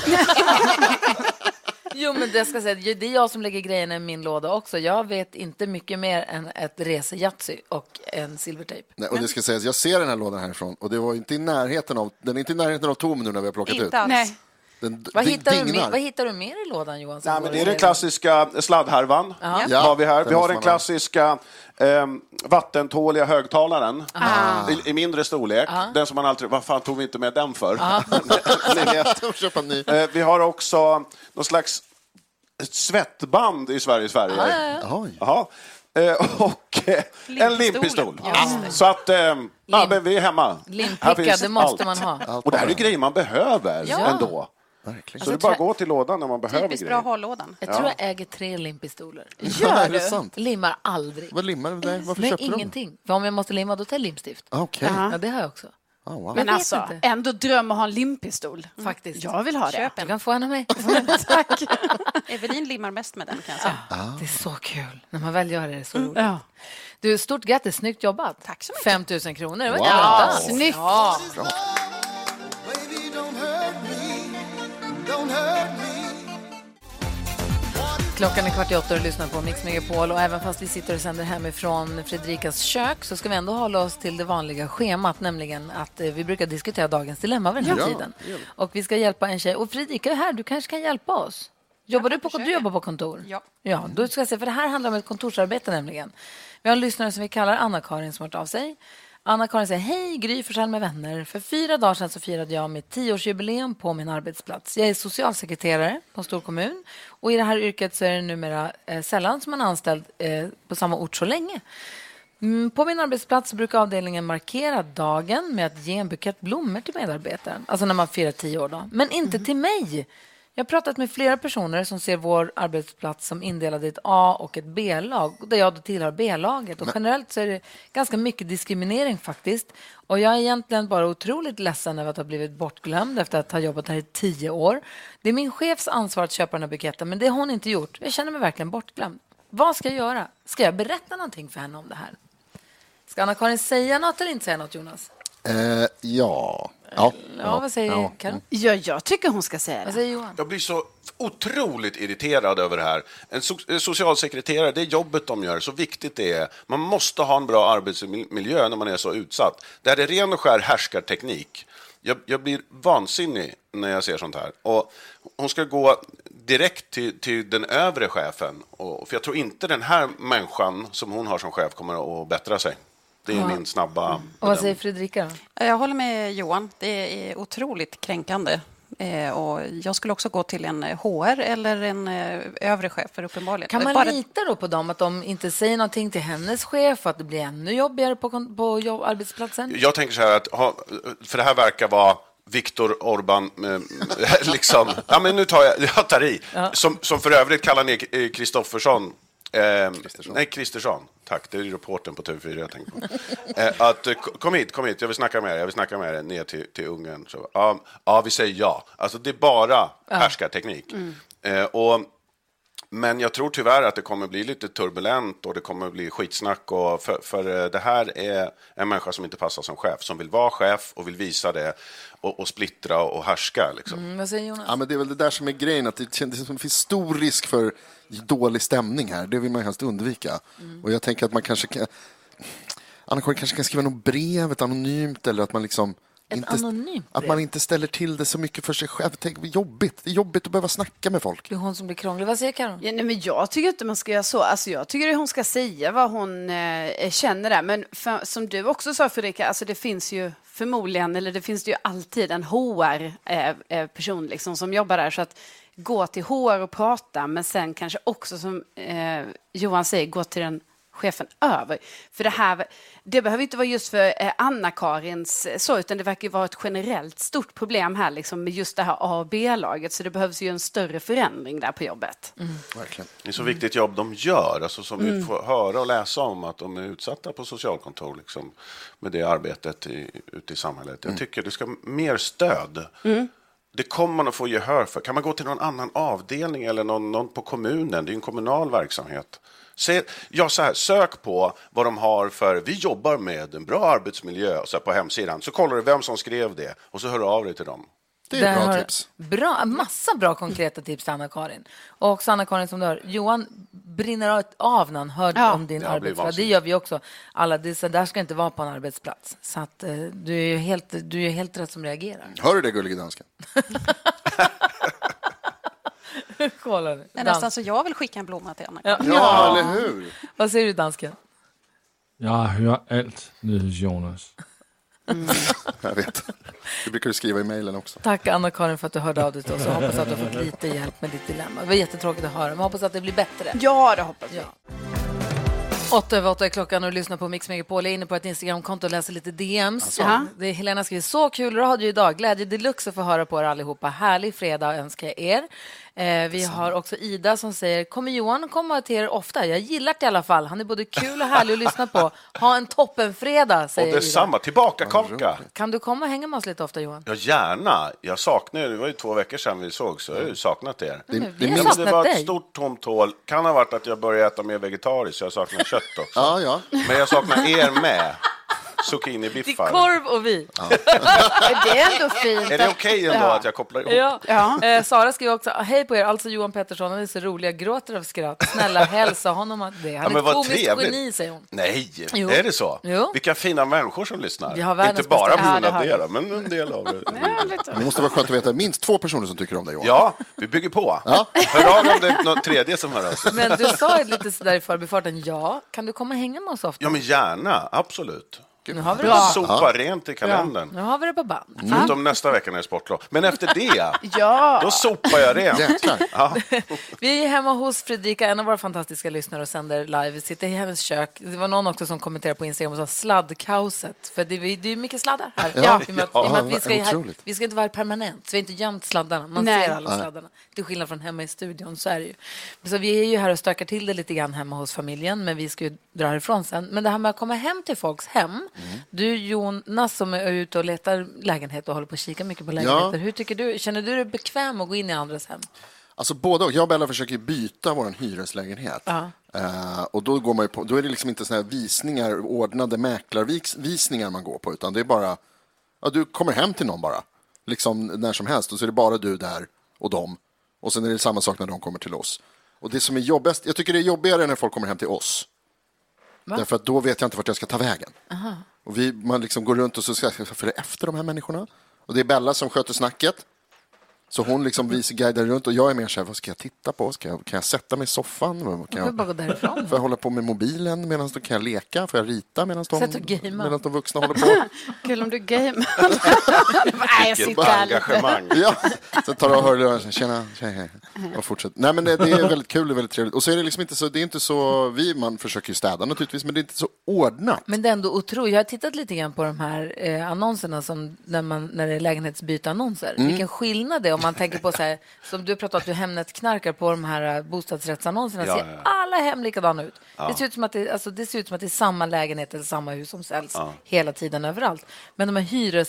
Jo, men det ska säga, det är jag som lägger grejerna i min låda också. Jag vet inte mycket mer än ett resejatsi och en silvertejp. Nej, och det ska sägas, jag ser den här lådan härifrån och det var inte i närheten av, den är inte i närheten av tom nu när vi har plockat ut. Nej. Vad hittar du mer i lådan, Johan? Nej, men det är den klassiska sladdhärvan. Har vi här. Vi har den klassiska vattentåliga högtalaren i mindre storlek. Den som man alltid, vad fan tog vi inte med den för? Vi har också någon slags svettband i Sverige. Och en limpistol. Så att vi är hemma. Limpicka, det måste man ha. Och det här är grejer man behöver ändå. Verkligen. Så det är bara att gå till lådan när man behöver grejer. Bra ha-lådan. Jag tror jag äger 3 limpistoler. Gör du? Sant? Limmar aldrig. Vad limmar du där? Varför men köpte du ingenting. För om jag måste limma, då tar jag limpstift. Okej. Ja, det har jag också. Oh, wow. Men alltså, ändå dröm att ha en limpistol. Faktiskt. Jag vill ha det. Du kan få en av mig. Tack. Evelin limmar mest med den, kan jag säga. Det är så kul. När man väl gör det, är så roligt. Du, stort grattis. Snyggt jobbat. Tack så mycket. 5 000 kronor. Wow. Snyggt. Ja. Klockan är 7:15 och lyssnar på Mix Megapol, och även fast vi sitter och sänder hemifrån Fredrikas kök så ska vi ändå hålla oss till det vanliga schemat, nämligen att vi brukar diskutera dagens dilemma vid den här tiden. Och vi ska hjälpa en tjej. Och Fredrika är här, du kanske kan hjälpa oss. Du jobbar på kontor? Ja, då ska jag säga, för det här handlar om ett kontorsarbete nämligen. Vi har en lyssnare som vi kallar Anna-Karin som har hört av sig. Anna-Karin säger: hej, Gry Forssell med vänner. För 4 dagar sedan så firade jag mitt 10-årsjubileum på min arbetsplats. Jag är socialsekreterare på en stor kommun. Och i det här yrket så är det numera sällan som man är anställd på samma ort så länge. På min arbetsplats brukar avdelningen markera dagen med att ge en bukett blommor till medarbetaren. Alltså när man firar 10 år då. Men inte till mig. Jag har pratat med flera personer som ser vår arbetsplats som indelad i ett A- och ett B-lag. Där jag då tillhör B-laget. Och generellt så är det ganska mycket diskriminering faktiskt. Och jag är egentligen bara otroligt ledsen över att ha blivit bortglömd efter att ha jobbat här i 10 år. Det är min chefs ansvar att köpa den här buketten, men det har hon inte gjort. Jag känner mig verkligen bortglömd. Vad ska jag göra? Ska jag berätta någonting för henne om det här? Ska Anna-Karin säga något eller inte säga något, Jonas? Ja, vad säger Karin? Ja, jag tycker hon ska säga det. Vad säger Johan? Jag blir så otroligt irriterad över det här. En socialsekreterare, det är jobbet de gör, så viktigt det är. Man måste ha en bra arbetsmiljö när man är så utsatt. Det här är ren och skär härskarteknik. Jag blir vansinnig när jag ser sånt här. Och hon ska gå direkt till den övre chefen. För jag tror inte den här människan som hon har som chef kommer att bättra sig. Det är min snabba... Och vad säger Fredrika då? Jag håller med Johan. Det är otroligt kränkande. Och jag skulle också gå till en HR eller en övre chef för uppenbarligen. Kan man lita då på dem att de inte säger någonting till hennes chef, att det blir ännu jobbigare på arbetsplatsen? Jag tänker så här att, för det här verkar vara Viktor Orbán liksom, ja men nu tar jag tar i, som för övrigt kallar ner Kristoffersson. Kristersson. Tack, det är reporten på TV4 jag tänker på. Att kom hit, jag vill snacka med er ner till Ungern. Så, ja, vi säger ja. Alltså det är bara härskarteknik. Men jag tror tyvärr att det kommer bli lite turbulent och det kommer bli skitsnack. Och för det här är en människa som inte passar som chef, som vill vara chef och vill visa det och splittra och härska. Liksom. Vad säger Jonas? Ja, men det är väl det där som är grejen, att det finns stor risk för dålig stämning här. Det vill man helst undvika. Och jag tänker att man kanske kan... Anna-Karin kanske kan skriva något brev, anonymt, eller att man liksom... Att man inte ställer till det så mycket för sig själv. Tänk, det är jobbigt att behöva snacka med folk. Det är hon som blir krånglig. Vad säger Karin? Ja, nej, men jag tycker inte man ska göra så. Alltså, jag tycker att hon ska säga vad hon känner där. Men som du också sa, Fredrika, alltså, det finns ju förmodligen, eller det finns ju alltid en HR-person liksom, som jobbar där. Så att gå till HR och prata, men sen kanske också som Johan säger, gå till den chefen över. För det behöver inte vara just för Anna-Karins så, utan det verkar ju vara ett generellt stort problem här liksom, med just det här A- och B-laget. Så det behövs ju en större förändring där på jobbet. Verkligen. Det är så viktigt jobb de gör, alltså, som vi får höra och läsa om att de är utsatta på socialkontor liksom, med det arbetet ute i samhället. Jag tycker det ska mer stöd. Det kommer man att få gehör för. Kan man gå till någon annan avdelning eller någon på kommunen? Det är en kommunal verksamhet. Sök på vad de har för, vi jobbar med en bra arbetsmiljö så på hemsidan, så kollar du vem som skrev det och så hör du av dig till dem. Det är bra tips. Massa bra konkreta tips till Anna-Karin. Och också Anna-Karin som du hör, Johan brinner av när han hör om din arbetsplats. Det gör vi också. Alla, så där ska inte vara på en arbetsplats. Så att du är helt rätt som reagerar. Hör du det, gullige dansken? Kolla det är nästan så jag vill skicka en blomma till Anna. Ja, eller hur? Vad säger du, dansken? Jag hör allt nu, Jonas. Jag vet. Det brukar du skriva i mejlen också. Tack Anna-Karin för att du hörde av dig till oss. Jag hoppas att du har fått lite hjälp med ditt dilemma. Det var jättetråkigt att höra, men jag hoppas att det blir bättre. Ja, det hoppas jag. 8:08 är klockan och du lyssnar på Mix Megapol. Jag är inne på ett Instagramkonto och läser lite DMs. Det är Helena skriver, så kul radio idag. Glädje deluxe att få höra på er allihopa. Härlig fredag önskar jag er. Vi har också Ida som säger, kommer Johan komma till er ofta? Jag gillar det i alla fall. Han är både kul och härlig att lyssna på. Ha en toppenfredag, säger Ida. Och detsamma, tillbaka kaka. Kan du komma och hänga med oss lite ofta, Johan? Ja, gärna. Jag saknar, det var ju 2 veckor sedan vi såg, så jag har ju saknat er. Det var ett stort tomt hål. Kan ha varit att jag började äta mer vegetariskt, så jag saknar kött också. Ja. Men jag saknar er med. Zucchini-biffar. Korv och vi. Det är ändå fint. Är det okej ändå att jag kopplar ihop? Ja. Sara skriver också, hej på er, alltså Johan Pettersson, han är så rolig, jag gråter av skratt. Snälla hälsa honom att det. Han är ett komiskt geni, säger hon. Nej, är det så? Jo. Vilka fina människor som lyssnar. Vi har inte bara på grund av det, men en del av det. Det måste vara skönt att veta minst 2 personer som tycker om dig, Johan. Ja, vi bygger på. Hör av om det är någon tredje som hör oss. Men du sa ju lite sådär i förbifarten, kan du komma och hänga med oss ofta? Ja, men gärna, absolut. Nu har vi sopa rent i kalendern. Nu har vi det på band. Förutom nästa vecka när det är sportlov. Men efter det, då sopar jag rent. Vi är hemma hos Fredrika, en av våra fantastiska lyssnare, och sänder live. Vi sitter i hennes kök. Det var någon också som kommenterade på Instagram och sa sladdkaoset. För det är mycket sladdar här. Vi ska inte vara permanent. Så vi har inte gömt sladdarna. Man ser alla sladdarna. Till skillnad från hemma i studion, så är det ju. Så vi är ju här och stökar till det lite grann hemma hos familjen. Men vi ska ju dra härifrån sen. Men det här med att komma hem till folks hem. Du, Jonas, som är ute och letar lägenhet och håller på att kika mycket på lägenheter. Hur tycker du? Känner du dig bekväm att gå in i andras hem? Alltså både och. Jag och Bella försöker byta vår hyreslägenhet. Och då går man ju då är det liksom inte såna här visningar, ordnade mäklarvisningar man går på, utan det är bara, du kommer hem till någon bara. Liksom när som helst. Och så är det bara du där och dem. Och sen är det samma sak när de kommer till oss. Och det som är jobbigast, jag tycker det är jobbigare när folk kommer hem till oss. Va? Därför att då vet jag inte vart jag ska ta vägen. Och man liksom går runt och så ska jag följa efter de här människorna. Och det är Bella som sköter snacket. Så hon liksom guidar runt och jag är mer så här, vad ska jag titta på? Kan jag sätta mig i soffan? Kan jag bara gå därifrån? Får jag hålla på med mobilen medan då kan jag leka? Får jag rita medan de vuxna håller på? Kul om du game. Vilket engagemang. Ja, så tar jag och hör tjena, och fortsätter. Nej, men det är väldigt kul och väldigt trevligt. Och så är det liksom inte så, det är inte så, man försöker ju städa naturligtvis, men det är inte så ordnat. Men det är ändå otroligt. Jag har tittat lite grann på de här annonserna som när det är lägenhetsbyta annonser. Vilken skillnad det är om man tänker på så här, som du pratar att du Hemnet-knarkar på de här bostadsrättsannonserna, ser alla hem likadana ut. Det ser ut som att det ser ut som att det är samma lägenhet eller samma hus som säljs hela tiden överallt. Men de här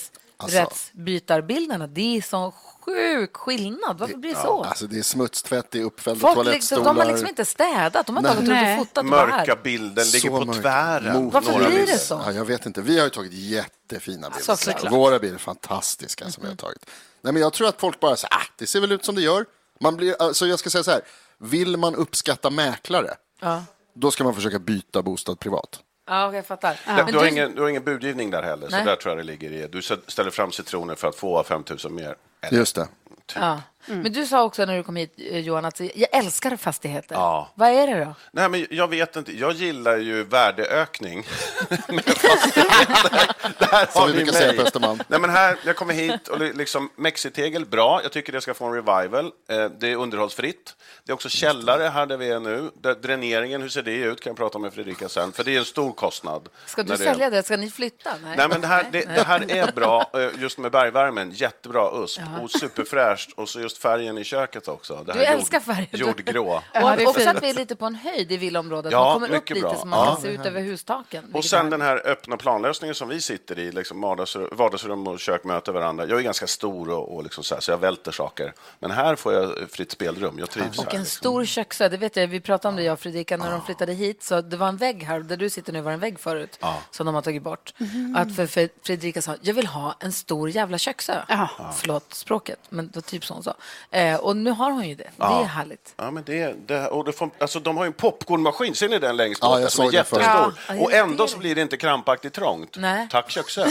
hyresrättsbytarbilderna, det är så sjuk skillnad. Varför blir det så? Alltså det är smutstvätt, det är uppfällda toalettstolar. De har liksom inte städat. De har tagit ut och fotat. Mörka bilden ligger på tvären. Varför blir det så? Ja, jag vet inte. Vi har ju tagit jättefina bilder. Våra bilder är fantastiska som vi har tagit. Nej, men jag tror att folk bara säger, det ser väl ut som det gör. Man blir, så jag ska säga så här, vill man uppskatta mäklare, då ska man försöka byta bostad privat. Ja, jag fattar. Du har ingen budgivning där heller. Nej. Så där tror jag det ligger i. Du ställer fram citroner för att få 5 000 mer. Just det. Ja. Men du sa också när du kom hit, Johan, att jag älskar fastigheter. Ja. Vad är det då? Nej, men jag vet inte. Jag gillar ju värdeökning med fastigheter. Som vi brukar säga på Östermalm. Nej, men här, jag kommer hit och liksom Mexitegel, bra. Jag tycker det ska få en revival. Det är underhållsfritt. Det är också källare här där vi är nu. Dräneringen, hur ser det ut? Kan jag prata med Fredrika sen. För det är en stor kostnad. Ska du sälja det? Ska ni flytta? Nej, men det här är bra. Just med bergvärmen. Jättebra USP. Och superfräscht. Och så just färgen i köket också. Det här du älskar färgen. Jordgrå. Och också att vi är lite på en höjd i villaområdet. Man kommer upp lite bra. så man kan se ut över hustaken. Och sen den här öppna planlösningen som vi sitter i, liksom vardagsrum och kök möter varandra. Jag är ganska stor och liksom så jag välter saker. Men här får jag fritt spelrum. Jag trivs här. Och en stor köksö, det vet jag, vi pratade om det, jag och Fredrika, när de flyttade hit. Så det var en vägg här, där du sitter nu var en vägg förut, som de har tagit bort. Att för Fredrika sa, jag vill ha en stor jävla köksö. Förlåt språket, men det var typ så hon sa. Och nu har hon ju det. Det är härligt. Ja, men alltså, de har ju en popcornmaskin, ser ni den längst bort? Jag som är jättestor. Och ändå så blir det inte krampaktigt trångt. Nej. Tack köksö.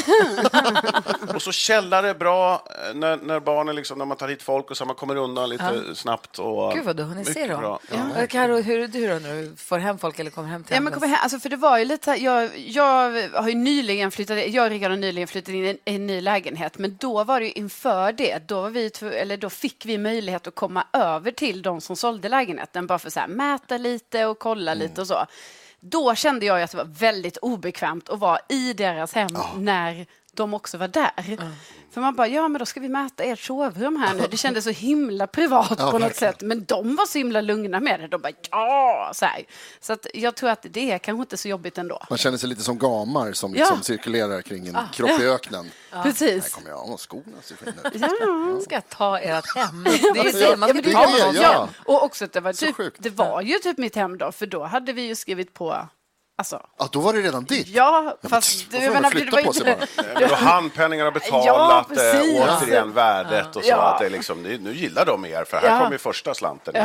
Och så källare bra när barnen liksom, när man tar hit folk och så man kommer undan lite snabbt. Och gud vad du hunnit se då. Ja. Karo, hur är du då när du får hem folk eller kommer hem till men kommer hem, alltså, för det var ju lite, jag har ju nyligen flyttat, jag och Rickard har nyligen flyttat in i en ny lägenhet, men då var det ju inför det, då fick vi möjlighet att komma över till de som sålde lägenheten, bara för så här, mäta lite och kolla lite och så. Då kände jag att det var väldigt obekvämt att vara i deras hem när de också var där. För man bara, men då ska vi mäta ert sovrum här nu. Det kändes så himla privat på något sätt. Men de var så himla lugna med det. De bara, så här. Så att jag tror att det är kanske inte så jobbigt ändå. Man känner sig lite som gamar som liksom cirkulerar kring en kropp i öknen. Precis. Här kommer jag och skorna ser fina ut. Ska jag ta ert hem? Det är det man ska ta. Och också att det var ju typ mitt hem då. För då hade vi ju skrivit på... Alltså. Då var det redan ditt? Ja, fast det var inte... Då handpenningar har betalat återigen värdet och så att det liksom, nu gillar de er för här kommer ju första slanten.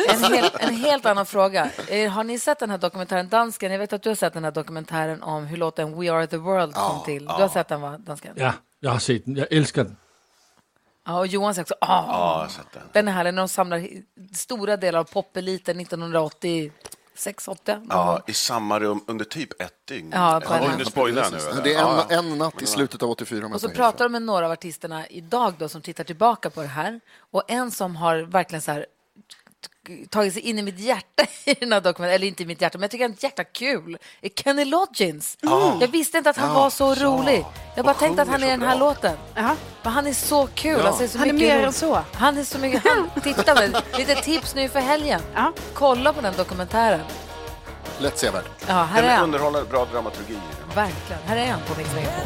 En helt annan fråga. Har ni sett den här dokumentären Dansken? Jag vet att du har sett den här dokumentären om hur låten We Are The World kom till. Du har sett den, va, Dansken? Ja, jag har sett den. Jag älskar den. Ja, och Johan säger också, jag har sett den. Den är härlig när de samlar stora delar av popeliten 1980. 6-8. Ja, i samma rum under typ ett dygn. Nu spoilar jag nu. Det är en natt i slutet av 84. Och så pratar de med några av artisterna idag då, som tittar tillbaka på det här. Och en som har verkligen så här tagit sig in i mitt hjärta i den här dokumentären, eller inte i mitt hjärta, men jag tycker att mitt hjärta kul, är Kenny Loggins. Jag visste inte att han var så rolig. Jag bara tänkte att han är i den här låten. Men han är så kul. Han är mer än så. Han är så mycket. Titta med lite tips nu för helgen. Kolla på den dokumentären. Lätt sevärd. Ja, här är han. Underhåller bra dramaturgi. Verkligen. Här är han på Mix Megapol.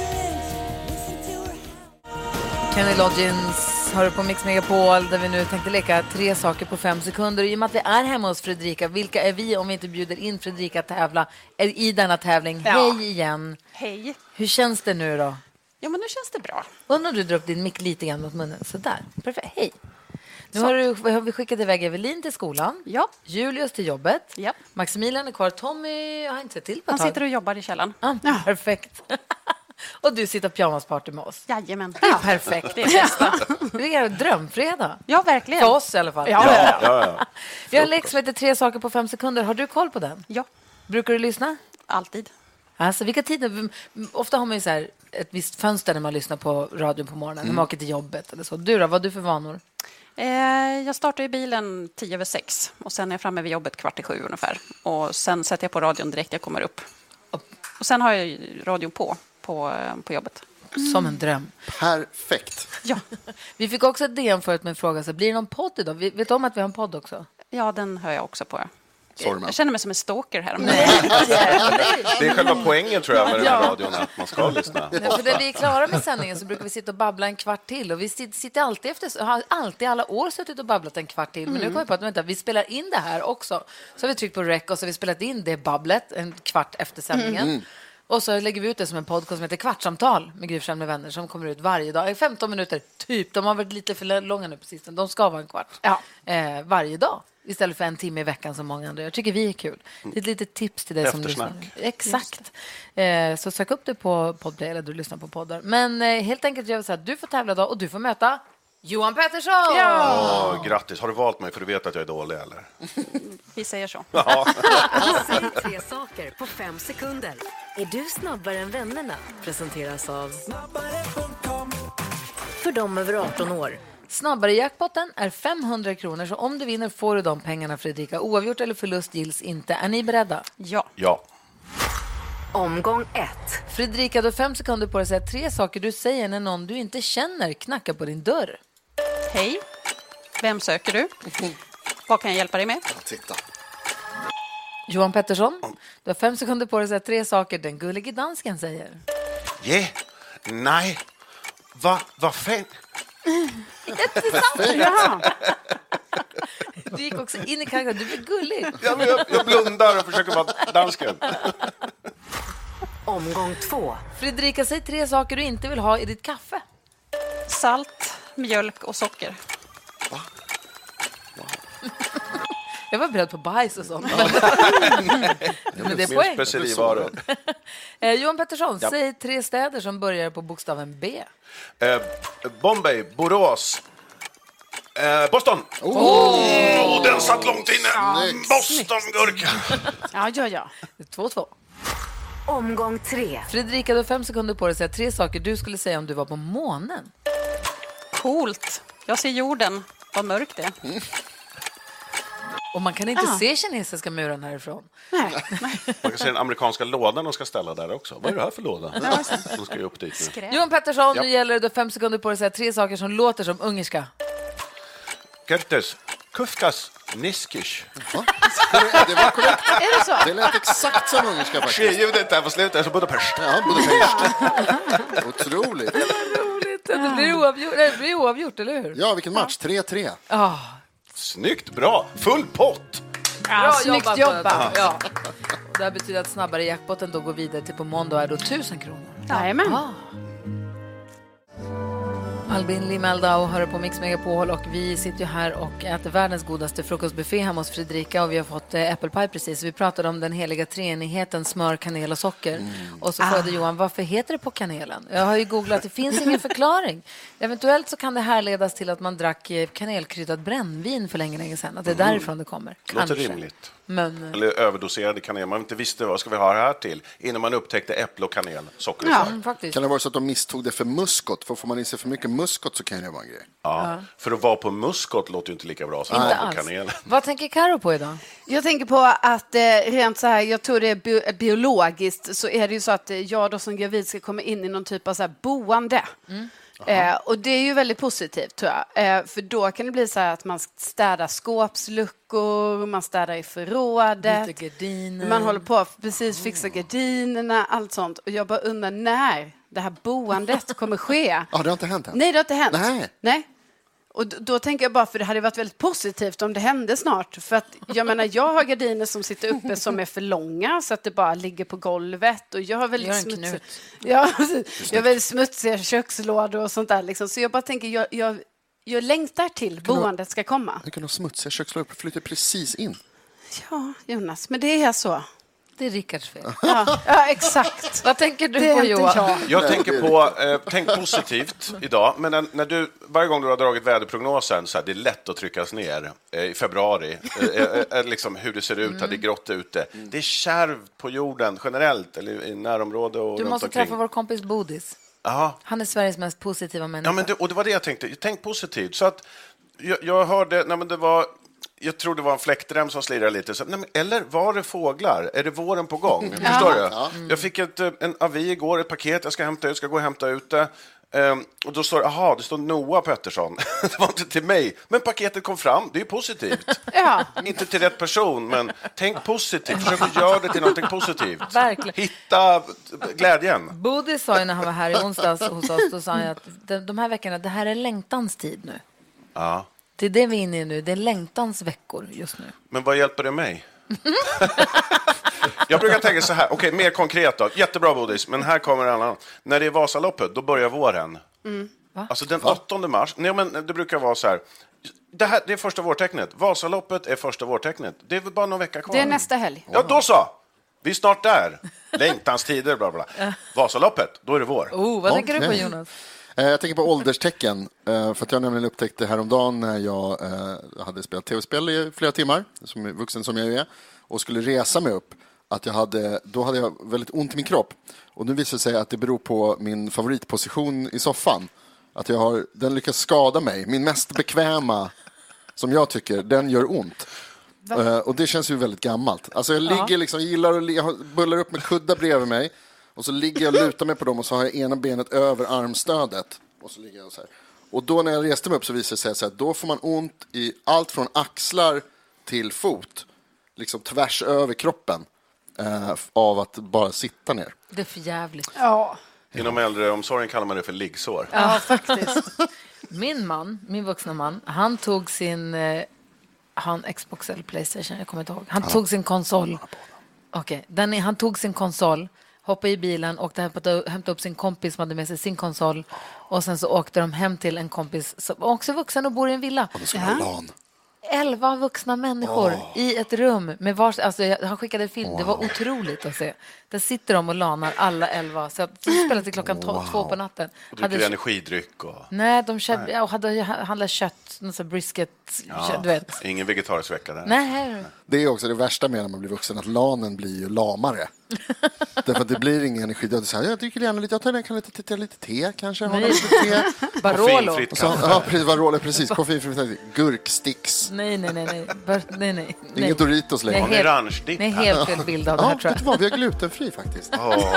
Kenny Loggins har du på Mix Megapol, där vi nu tänkte leka 3 saker på 5 sekunder. Och i och med att vi är hemma hos Fredrika, vilka är vi om vi inte bjuder in Fredrika att tävla i denna tävling? Hej igen. Hej. Hur känns det nu då? Ja, men nu känns det bra. Undrar om du drar upp din mick lite grann mot munnen. Sådär, perfekt. Hej. Nu har vi skickat iväg Evelin till skolan. Ja. Julius till jobbet. Ja. Maximilian är kvar. Tommy har inte sett till på Han sitter och jobbar i källaren. Perfekt. Och du sitter pyjamasparty med oss. Jajamän. Det är perfekt. Det är bästa. Det är drömfredag. Ja, verkligen. För oss i alla fall. Ja. Vi har en lek som heter 3 saker på 5 sekunder. Har du koll på den? Ja. Brukar du lyssna? Alltid. Alltså, vilka tider? Ofta har man ju så här ett visst fönster när man lyssnar på radion på morgonen. När man åker till jobbet eller så. Du då, vad har du för vanor? Jag startar i bilen 5:10 och sen är jag framme vid jobbet 6:15 ungefär. Och sen sätter jag på radion direkt jag kommer upp. Och sen har jag radion på jobbet. Som en dröm. Perfekt. Ja. Vi fick också ett DM förut med en fråga. Så blir det någon podd idag? Vi vet om att vi har en podd också. Ja, den hör jag också på. Sorry, jag känner mig som en stalker här. Det är själva poängen tror jag med den här radion, att man ska lyssna. Nej, för när vi är klara med sändningen så brukar vi sitta och babbla en kvart till. Och vi sitter alltid har alltid alla år suttit och babblat en kvart till. Men nu kommer jag på att vi spelar in det här också. Så har vi tryckt på rec och så har vi spelat in det babblet en kvart efter sändningen. Och så lägger vi ut det som en podcast som heter Kvartsamtal med Gry Forssell med vänner, som kommer ut varje dag. 15 minuter, typ. De har varit lite för långa nu på sistone. De ska vara en kvart varje dag. Istället för 1 timme i veckan som många andra. Jag tycker vi är kul. Det är ett litet tips till dig som lyssnar. Exakt. Så sök upp det på Podplay eller du lyssnar på poddar. Men helt enkelt gör vi så här, du får tävla då och du får möta Johan Pettersson! Grattis. Har du valt mig för du vet att jag är dålig, eller? Vi säger så. Ja. Säg 3 saker på 5 sekunder. Är du snabbare än vännerna? Presenteras av för dem över 18 år. Snabbare jackpotten är 500 kronor, så om du vinner får du de pengarna, Fredrika. Oavgjort eller förlust gills inte. Är ni beredda? Ja. Omgång 1. Fredrika, du har 5 sekunder på dig att säga 3 saker du säger när någon du inte känner knackar på din dörr. Hej. Vem söker du? Vad kan jag hjälpa dig med? Titta. Johan Pettersson, du har 5 sekunder på dig att säga 3 saker den gullige dansken säger. Nej. Vad fan? Ja. Du gick också in i karaktär, du blir gullig. Ja, men jag blundar och försöker vara dansken. Omgång 2. Fredrika, säg 3 saker du inte vill ha i ditt kaffe. Salt, mjölk och socker. Jag var beredd på bajs och sånt. Men det är poäng. Specialvaror. Johan Pettersson, säg 3 städer som börjar på bokstaven B. Bombay, Borås, Boston. Den satt långt inne. Boston, gurka. Ja. 2-2. Omgång 3. Fredrika, du har 5 sekunder på dig att säga 3 saker du skulle säga om du var på månen. Coolt. Jag ser jorden. Vad mörkt det är. Och man kan inte se kinesiska muren härifrån. Nej. Man kan se den amerikanska lådan de ska ställa där också. Vad är det här för låda? De ska ju upp dit nu. Johan Pettersson, nu gäller det 5 sekunder på dig att säga 3 saker som låter som ungerska. Kertes, kufkas, niskish. Det var korrekt. Är det så? Det lät exakt som ungerska faktiskt. Tjejljudet där på slutet är så Budapest. Ja, Budapest. Otroligt. Det blir oavgjort, eller hur? Ja, vilken match. 3-3. Snyggt, bra. Full pott. Ja, snyggt jobbat. Ja. Och det här betyder att snabbare jackpotten då går vidare till på måndag är då 1000 kronor. Jajamän. Albin Limelda och hör på Mix Megapol, och vi sitter ju här och äter världens godaste frukostbuffé hemma hos Fredrika, och vi har fått äppelpaj precis. Vi pratade om den heliga treenigheten, smör, kanel och socker. Och så frågade Johan, varför heter det på kanelen? Jag har ju googlat, det finns ingen förklaring. Eventuellt så kan det härledas till att man drack kanelkryddat brännvin för länge sedan. Att det är därifrån det kommer. Låter rimligt. Men... Eller överdoserade kanel. Man inte visste vad ska vi ha här till innan man upptäckte äpple och kanel, socker och smör. Faktiskt. Kan det vara så att de misstog det för muskot? För får man i sig för mycket muskot så kan det vara en grej. Ja. För att vara på muskot låter ju inte lika bra som att vara på kanel. Vad tänker Karo på idag? Jag tänker på att rent så här, jag tror det är biologiskt, så är det ju så att jag då som gravid ska komma in i någon typ av så här boende. Och det är ju väldigt positivt, tror jag. För då kan det bli så här att man städar skåpsluckor, man städar i förrådet, man håller på att precis fixa gardinerna, allt sånt. Och jag bara undrar när det här boendet kommer ske. Ja, det har inte hänt än. Nej, det har inte hänt. Nej. Och då tänker jag bara, för det hade varit väldigt positivt om det hände snart. För att jag menar, jag har gardiner som sitter uppe som är för långa så att det bara ligger på golvet. Och jag har väldigt smutsiga kökslådor och sånt där. Liksom. Så jag bara tänker, jag längtar till boendet ska komma. Du kan ha smutsiga kökslådor, flyttar precis in. Ja, Jonas, men det är så. Det är Rickards fel. Ja, exakt. Vad tänker du på, Johan? Jag tänker på, tänk positivt idag, men när du, varje gång du har dragit väderprognosen så här, det är lätt att tryckas ner i februari, liksom hur det ser ut här, det är grått ute. Det är kärvt på jorden generellt, eller i närområde och du måste träffa vår kompis Bodis. Aha. Han är Sveriges mest positiva människa. Ja, men och det var det jag tänkte. Tänk positivt. Så att jag hörde, jag tror det var en fläktrem som slirade lite. Så, eller var det fåglar? Är det våren på gång? Förstår du? Ja. Jag fick en avi igår, ett paket jag ska hämta ut. Ska gå och hämta ut det. Och då står det står Noah Pettersson. Det var inte till mig. Men paketet kom fram. Det är positivt. Ja. Inte till rätt person, men tänk positivt. Försök att göra det till något positivt. Verkligen. Hitta glädjen. Bodil sa ju när han var här i onsdags hos oss, då sa han att de här veckorna, det här är längtans tid nu. Ja. Det är det vi är inne i nu. Det är längtans veckor just nu. Men vad hjälper det mig? Jag brukar tänka så här. Okej, mer konkret då. Jättebra, Bodis. Men här kommer en annan. När det är Vasaloppet, då börjar våren. Alltså den 8 mars. Nej, men det brukar vara så här. Det är första vårtecknet. Vasaloppet är första vårtecknet. Det är väl bara någon vecka kvar. Det är nästa helg. Ja, då så. Vi är snart där. Längtans tider, bla bla. Vasaloppet, då är det vår. Vad tänker du på, Jonas? Jag tänker på ålderstecken. För att jag nämligen upptäckte häromdagen när jag hade spelat tv-spel i flera timmar, som vuxen som jag är, och skulle resa mig upp, att då hade jag väldigt ont i min kropp. Och nu visar det sig att det beror på min favoritposition i soffan. Att den lyckas skada mig. Min mest bekväma, som jag tycker, den gör ont. Och det känns ju väldigt gammalt. Alltså jag ligger liksom, jag bullar upp med kuddar bredvid mig. Och så ligger jag och lutar mig på dem och så har jag ena benet över armstödet. Och så ligger jag så här. Och då när jag reste mig upp så visade det sig så här, då får man ont i allt från axlar till fot. Liksom tvärs över kroppen. Av att bara sitta ner. Det är för jävligt. Ja. Inom äldreomsorgen kallar man det för liggsår. Ja, faktiskt. Min vuxna man, han tog sin Xbox eller PlayStation, jag kommer inte ihåg. Han tog sin konsol. Han tog sin konsol, hoppade i bilen och hämtade upp sin kompis som hade med sig sin konsol. Och sen så åkte de hem till en kompis som också är vuxen och bor i en villa. 11 vuxna människor i ett rum med han skickade film, det var otroligt att se. Där sitter de och lanar alla 11. Så spelade till klockan 2 på natten. Och dricker energidryck och... Nej, de köpte, hade handlat kött, någon sån brisket, du vet. Ingen vegetarisk vecka där. Nej. Det är också det värsta med när man blir vuxen, att lanen blir ju lamare. Därför att det blir ingen energi. Jag dricker gärna lite, jag tar lite te kanske. Lite te. Barolo. Ja, precis, Barolo, precis. Koffeinfritt. Gurksticks. Nej. Ingen Doritos längre. Nej, helt fel bild av det här, tror jag. Vet du vad, vi har glutenfri faktiskt.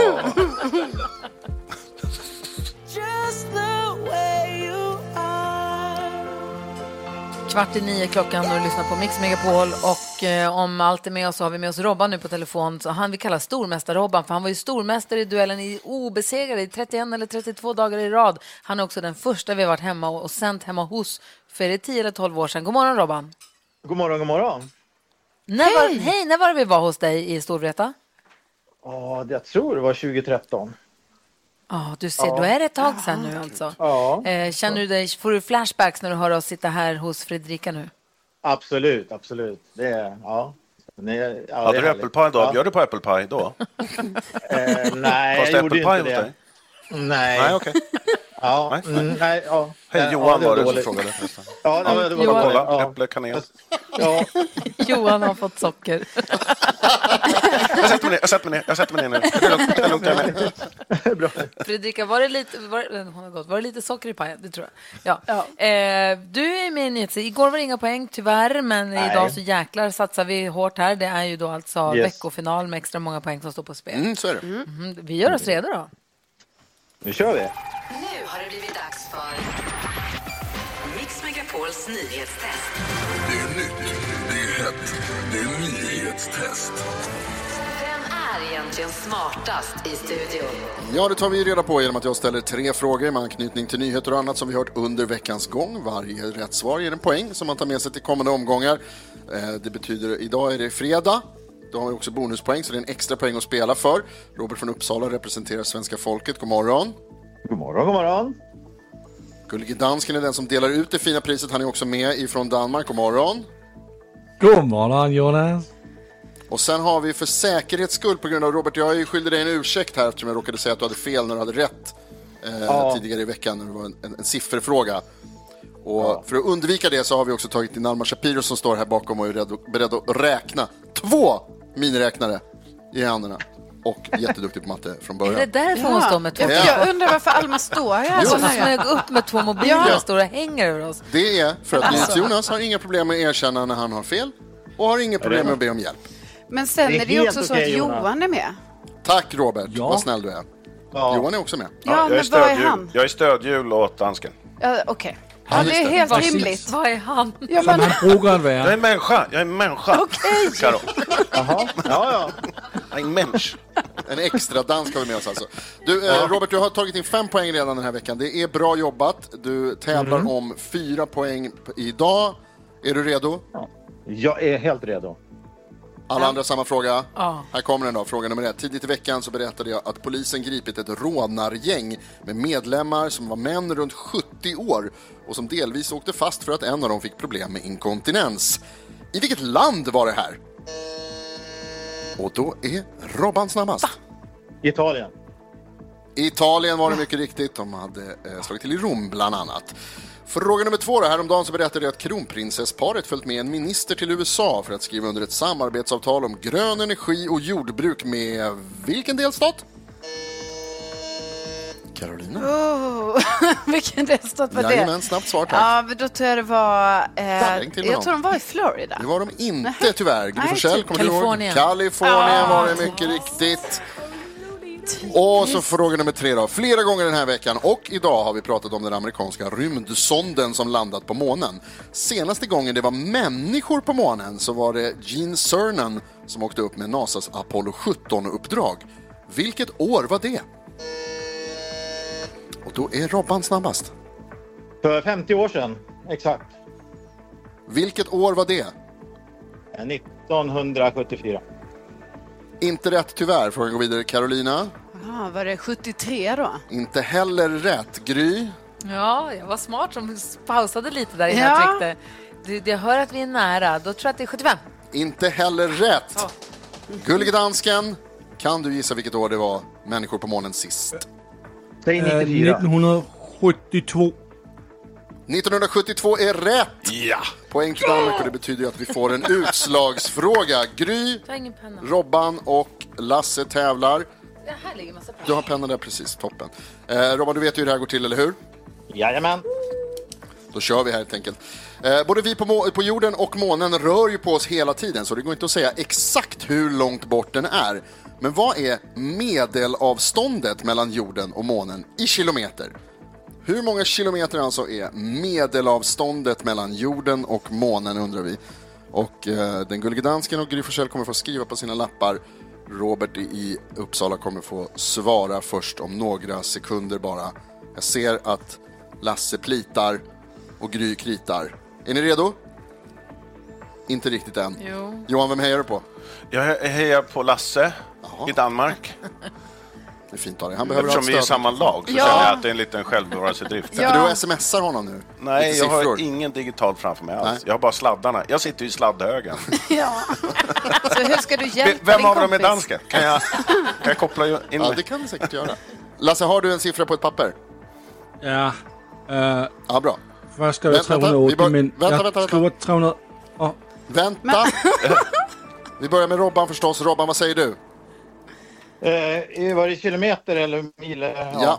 Just the way you are. 8:45 klockan och du lyssnar på Mix Megapol. Och om allt är med oss så har vi med oss Robban nu på telefon. Så han vi kallar stormästare Robban, för han var ju stormästare i duellen i obesegrade i 31 eller 32 dagar i rad. Han är också den första vi har varit hemma och sänt hemma hos för det 10 eller 12 år sedan. God morgon, Robban. God morgon. När var det vi var hos dig i Storvreta? Ja, jag tror det var 2013. Ja, du ser, då är det ett tag sedan nu alltså. Ja. Känner du dig, får du flashbacks när du hör oss sitta här hos Fredrika nu? Absolut. Det är, Hade du äppelpaj då? Bjöd du på äppelpaj då? Nej, jag gjorde inte det. Nej, okej. Ja, nej, ja. Hej, Johan var det som frågade. Ja, det var Johan. dåligt. Ja. Äpple, kanel. Ja. Johan har fått socker. Jag sätter mig ner nu. Det är lugnt. Bra. Fredrika, var det lite socker i pajen? Det tror jag. Ja. Du är med i nyhets. Igår var det inga poäng tyvärr, men idag så jäklar satsar vi hårt här. Det är ju då alltså veckofinal med extra många poäng som står på spel. Så är det. Vi gör oss redo då. Nu kör vi. Nu har det blivit dags för Mix Megapols nyhetstest. Det är nytt, det är hett, det är nyhetstest. Vem är egentligen smartast i studion? Ja, det tar vi reda på genom att jag ställer 3 frågor med anknytning till nyheter och annat som vi hört under veckans gång. Varje rätt svar ger en poäng som man tar med sig till kommande omgångar. Det betyder, idag är det fredag. Då har vi också bonuspoäng, så det är en extra poäng att spela för. Robert från Uppsala representerar svenska folket. God morgon. God morgon. Gullige dansken är den som delar ut det fina priset. Han är också med ifrån Danmark. God morgon. God morgon, Jonas. Och sen har vi för säkerhets skull, på grund av Robert, jag är ju skyldig dig en ursäkt här eftersom jag råkade säga att du hade fel när du hade rätt tidigare i veckan när det var en sifferfråga. Och för att undvika det så har vi också tagit in Alma Shapiro som står här bakom och är beredd att räkna 2 miniräknare i händerna. Och jätteduktig på matte från början. Är det därför hon står med 2? Jag undrar varför Alma står här. Hon smög upp med 2 mobiler och står och hänger över oss. Det är för att Jonas har inga problem med att erkänna när han har fel och har inga problem med att be om hjälp. Men sen är det ju också så att Johan är med. Tack Robert, vad snäll du är. Johan är också med. Ja, men vad är han? Jag är stödhjul åt dansken. Okej. Ja, det är helt rimligt. Vad är han? Ja, men... Jag är en människa. Okej. Jaha. Ja. En människa. En extra dans har vi med oss alltså. Du, Robert, du har tagit in 5 poäng redan den här veckan. Det är bra jobbat. Du tävlar om 4 poäng idag. Är du redo? Ja. Jag är helt redo. Alla andra samma fråga. Här kommer den då, fråga nummer 1. Tidigt i veckan så berättade jag att polisen gripit ett rånargäng med medlemmar som var män runt 70 år och som delvis åkte fast för att en av dem fick problem med inkontinens. I vilket land var det här? Och då är Robban snabbast. Italien. Italien var det mycket riktigt. De hade slagit till i Rom bland annat. Fråga nummer 2 då. Häromdagen så berättade jag att kronprinsessparet följt med en minister till USA för att skriva under ett samarbetsavtal om grön energi och jordbruk med vilken delstat? Carolina. Vilken delstat var det? Jajamän, snabbt svar tack. Ja, men då tror jag det var... jag tror de var i Florida. Det var de inte tyvärr. Gry Forssell, kommer Kalifornien. du ihåg? Kalifornien var det mycket riktigt. Och så fråga nummer 3 då. Flera gånger den här veckan och idag har vi pratat om den amerikanska rymdsonden som landat på månen. Senaste gången det var människor på månen så var det Gene Cernan som åkte upp med NASAs Apollo 17-uppdrag. Vilket år var det? Och då är Robban snabbast. För 50 år sedan, exakt. Vilket år var det? 1974. Inte rätt tyvärr. Frågan går vidare. Carolina. Var det 73 då? Inte heller rätt. Gry. Ja, jag var smart som pausade lite där innan jag tryckte. Jag hör att vi är nära. Då tror jag att det är 75. Inte heller rätt. Gullige dansken. Kan du gissa vilket år det var människor på månen sist? Säg 94. 1972. 1972 är rätt. Ja. Poäng till Danmark och det betyder att vi får en utslagsfråga. Gry, Robban och Lasse tävlar. Här ligger massa pengar. Du har pennan där precis, toppen. Robban, du vet ju hur det här går till, eller hur? Jajamän. Då kör vi här helt enkelt. Både vi på jorden och månen rör ju på oss hela tiden så det går inte att säga exakt hur långt bort den är. Men vad är medelavståndet mellan jorden och månen i kilometer? Hur många kilometer alltså är medelavståndet mellan jorden och månen undrar vi. Och den gullige dansken och Gry Forssell kommer få skriva på sina lappar. Robert i Uppsala kommer få svara först om några sekunder bara. Jag ser att Lasse plitar och Gry kritar. Är ni redo? Inte riktigt än. Jo. Johan, vem hejar du på? Jag hejar på Lasse i Danmark. Det är fint av dig. Han behöver eftersom vi är i samma lag så känner jag att det är en liten självbevarelsedrift. Ja. Du smsar honom nu? Nej, jag har ingen digital framför mig alls. Nej. Jag har bara sladdarna. Jag sitter i sladdhögen. Ja. Så hur ska du hjälpa Vem av dem är dansken? Kan jag koppla in? Ja, det kan du säkert göra. Lasse, har du en siffra på ett papper? Ja. Ja, bra. Först ska jag 380, men jag skriver 300... Vänta! Vi börjar med Robban förstås. Robban, vad säger du? Var det kilometer eller mil? Ja.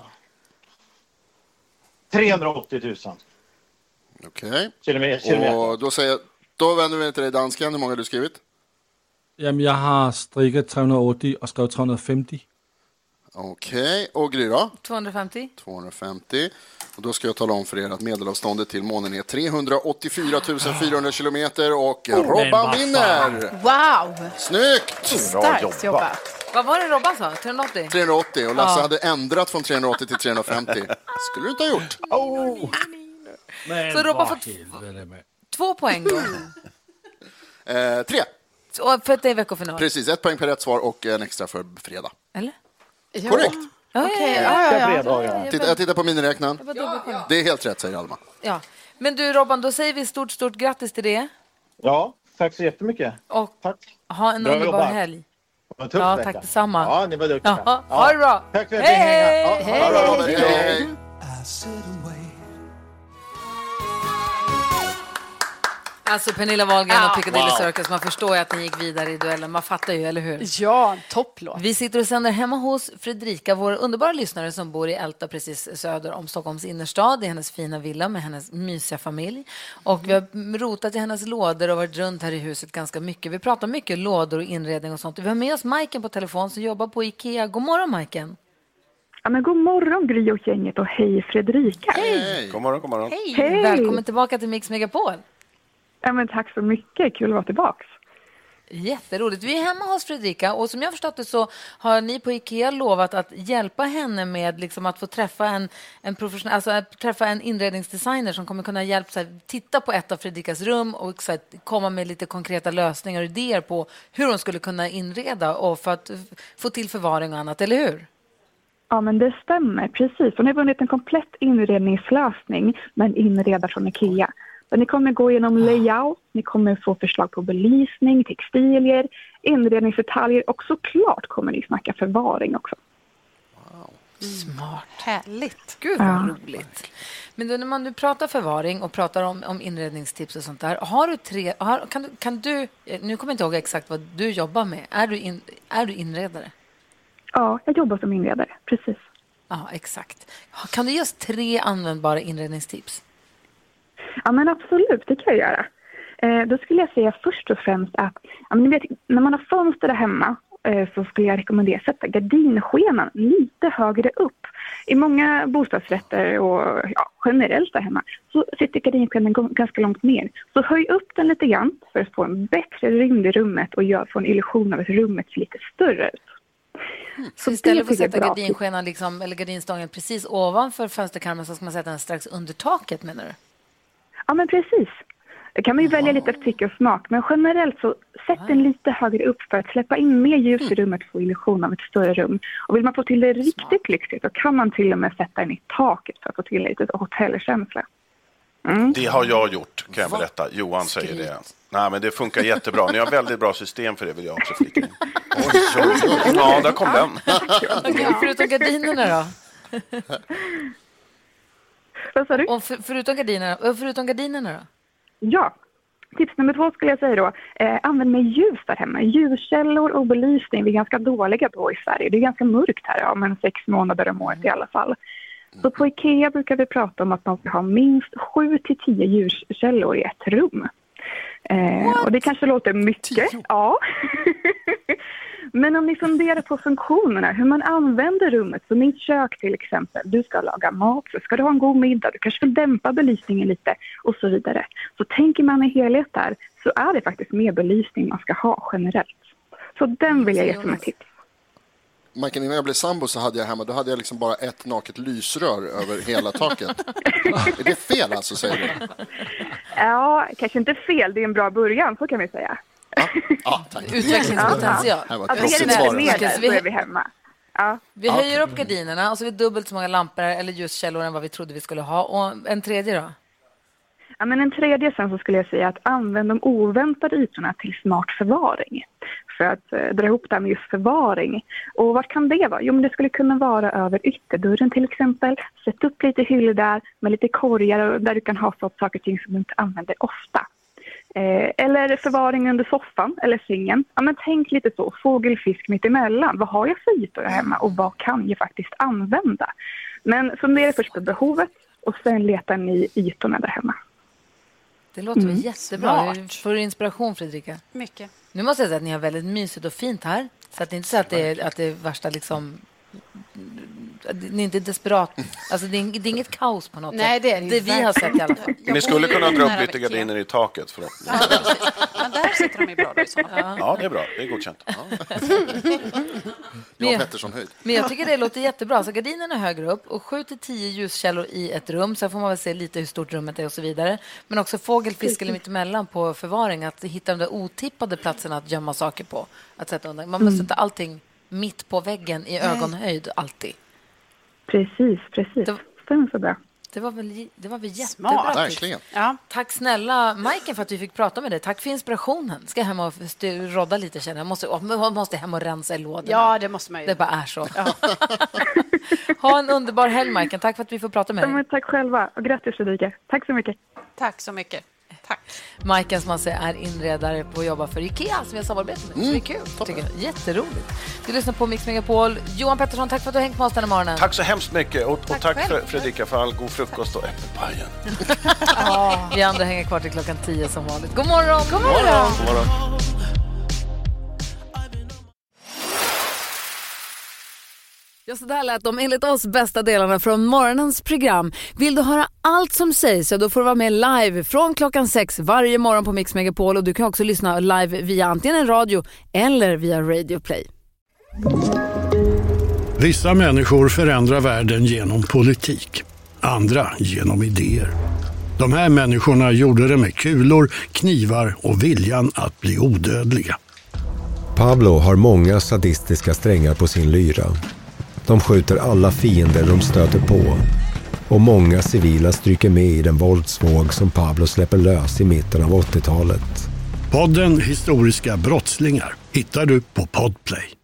380 000. Okej. Kilometer. Och då vänder vi till dig dansken. Hur många har du skrivit? Jamen, jag har strikket 380 och skrivit 350. Okej. Och Gry då? 250. 250. Och då ska jag tala om för er att medelavståndet till månen är 384 400 kilometer och Robban vinner! Wow! Snyggt! Starkt jobbat. Vad var det Robban sa? 380? 380 och Lasse hade ändrat från 380 till 350. Skulle du inte ha gjort? Så Robban får 2 poäng då. 3. För att det är veckofinal. Precis, 1 poäng per rätt svar och en extra för fredag. Eller? Ja. Korrekt. Okej. Jag tittar på miniräknaren. Det är helt rätt, säger Alma. Ja. Men du Robban, då säger vi stort grattis till det. Ja, tack så jättemycket. Och tack. Ha en underbar helg. Ja, tack detsamma. Ja, ni var duktiga. Ja, ha det bra. Tack för att jag fick hänga. Hej! Alltså Pernilla Wahlgren och Piccadilly Circus, man förstår ju att ni gick vidare i duellen, man fattar ju, eller hur? Ja, topplåt. Vi sitter och sänder hemma hos Fredrika, vår underbara lyssnare som bor i Älta precis söder om Stockholms innerstad, i hennes fina villa med hennes mysiga familj. Och vi har rotat i hennes lådor och varit runt här i huset ganska mycket. Vi pratar mycket lådor och inredning och sånt. Vi har med oss Majken på telefon som jobbar på Ikea. God morgon Majken. Ja, men god morgon Gry och gänget och hej Fredrika. Hej. God morgon. Hej. Välkommen tillbaka till Mix Megapol. Ja, men tack så mycket, kul att vara tillbaka. Jätteroligt. Vi är hemma hos Fredrika och som jag förstått det så har ni på Ikea lovat att hjälpa henne med liksom att få träffa en professionell, alltså att träffa en inredningsdesigner som kommer kunna hjälpa så här, titta på ett av Fredrikas rum och så här, komma med lite konkreta lösningar och idéer på hur hon skulle kunna inreda och för att få till förvaring och annat, eller hur? Ja, men det stämmer, precis. Hon har vunnit en komplett inredningslösning med en inredare från Ikea. Ni kommer gå igenom layout, ni kommer få förslag på belysning, textilier, inredningsdetaljer och såklart kommer ni snacka förvaring också. Wow. Smart. Härligt. Gud vad roligt. Men då, när man nu pratar förvaring och pratar om inredningstips och sånt där. Har du kan du, nu kommer jag inte ihåg exakt vad du jobbar med. Är du inredare? Ja, jag jobbar som inredare, precis. Ja, exakt. Kan du ge oss 3 användbara inredningstips? Ja, men absolut, det kan jag göra. Då skulle jag säga först och främst att ni vet, när man har fönster där hemma så skulle jag rekommendera att sätta gardinskenan lite högre upp. I många bostadsrätter och generellt där hemma så sitter gardinskenan ganska långt ner. Så höj upp den lite grann för att få en bättre rymd i rummet och få en illusion av att rummet ser lite större ut. Så istället för att sätta gardinskenan eller gardinstången precis ovanför fönsterkarmen så ska man sätta den strax under taket, menar du? Ja, men precis. Det kan man ju välja lite efter tycke och smak. Men generellt så sätt den lite högre upp för att släppa in mer ljus i rummet och få illusion av ett större rum. Och vill man få till det riktigt lyxigt så kan man till och med sätta den i taket för att få till lite hotellkänsla. Det har jag gjort, kan jag berätta. Johan säger det. Nej, men det funkar jättebra. Ni har väldigt bra system för det, vill jag också flika in. Ja, där kom den. Okej, förutom gardinerna då? Vad sa du? Och förutom gardinerna då? Ja, tips nummer 2 skulle jag säga då. Använd mer ljus där hemma. Ljuskällor och belysning vi är ganska dåliga på i Sverige. Det är ganska mörkt här, men 6 månader om året i alla fall. Så på IKEA brukar vi prata om att man ska ha minst 7-10 ljuskällor i ett rum. Och det kanske låter mycket. Ja. Men om ni funderar på funktionerna, hur man använder rummet, som i ett kök till exempel. Du ska laga mat, så ska du ha en god middag, du kanske vill dämpa belysningen lite och så vidare. Så tänker man i helhet där så är det faktiskt mer belysning man ska ha generellt. Så den vill jag ge som ett tips. Michael, innan jag blev sambo så hade jag hemma, då hade jag liksom bara ett naket lysrör över hela taket. Är det fel alltså, säger du? Ja, kanske inte fel, det är en bra början, så kan vi säga. Ja, tack. Utvecklingspotential. Så är vi hemma. Ja. Vi höjer upp gardinerna och så har vi dubbelt så många lampor eller ljuskällor än vad vi trodde vi skulle ha. Och en tredje då? Ja, men en tredje sen så skulle jag säga att använd de oväntade ytorna till smart förvaring. För att dra ihop det med just förvaring. Och vad kan det vara? Jo, men det skulle kunna vara över ytterdörren till exempel. Sätt upp lite hyllor där med lite korgar där du kan ha saker och ting som du inte använder ofta. Eller förvaring under soffan eller sängen. Ja, men tänk lite så, fågelfisk mitt emellan. Vad har jag för ytor hemma och vad kan jag faktiskt använda? Men fundera först på behovet och sen letar ni ytorna där hemma. Det låter väl jättebra. Får du inspiration, Fredrika? Mycket. Nu måste jag säga att ni har väldigt mysigt och fint här. Så att det är inte så att det är värsta liksom... Ni är inte desperat. Alltså det är inget kaos på något sätt. Det är det vi har sett i alla fall. Ni skulle kunna dra upp lite gardiner i taket. För men där sitter de i bra då i sådana fall. Ja, det är bra. Det är godkänt. Jan Pettersson höjd. Men jag tycker det låter jättebra. Så gardinerna högre upp och 7-10 ljuskällor i ett rum. Så får man väl se lite hur stort rummet är och så vidare. Men också fågelfisk eller mittemellan på förvaring. Att hitta de där otippade platserna att gömma saker på. Att sätta undan. Man måste sätta allting mitt på väggen i ögonhöjd alltid. Precis. Stämmer så bra. Det var väl jättebra. Verkligen. Ja. Tack snälla Majken för att vi fick prata med dig. Tack för inspirationen. Ska jag hem och rodda lite känner jag. Måste hem och rensa i lådorna. Ja, det måste man ju. Det bara är så. Ja. Ha en underbar helg, Majken. Tack för att vi får prata med dig. Tack själva och grattis Fredrika. Tack så mycket. Tack så mycket. Tack. Majken som man säger är inredare på att jobba för IKEA som jag samarbetar med. Så det är kul. Tycker jag. Jätteroligt. Du lyssnar på Mix Megapol. Johan Pettersson, tack för att du har hängt med oss den här morgonen. Tack så hemskt mycket och tack för Fredrika för all god frukost och äppelpajen. Vi andra hänger kvar till klockan 10 som vanligt. God morgon! God morgon! God morgon. Ja, så där lät de enligt oss bästa delarna från morgonens program. Vill du höra allt som sägs så då får du vara med live från klockan 6 varje morgon på Mix Megapol. Och du kan också lyssna live via antingen en radio eller via Radio Play. Vissa människor förändrar världen genom politik. Andra genom idéer. De här människorna gjorde det med kulor, knivar och viljan att bli odödliga. Pablo har många sadistiska strängar på sin lyra. De skjuter alla fiender de stöter på. Och många civila stryker med i den våldsvåg som Pablo släpper lös i mitten av 80-talet. Podden Historiska brottslingar hittar du på Podplay.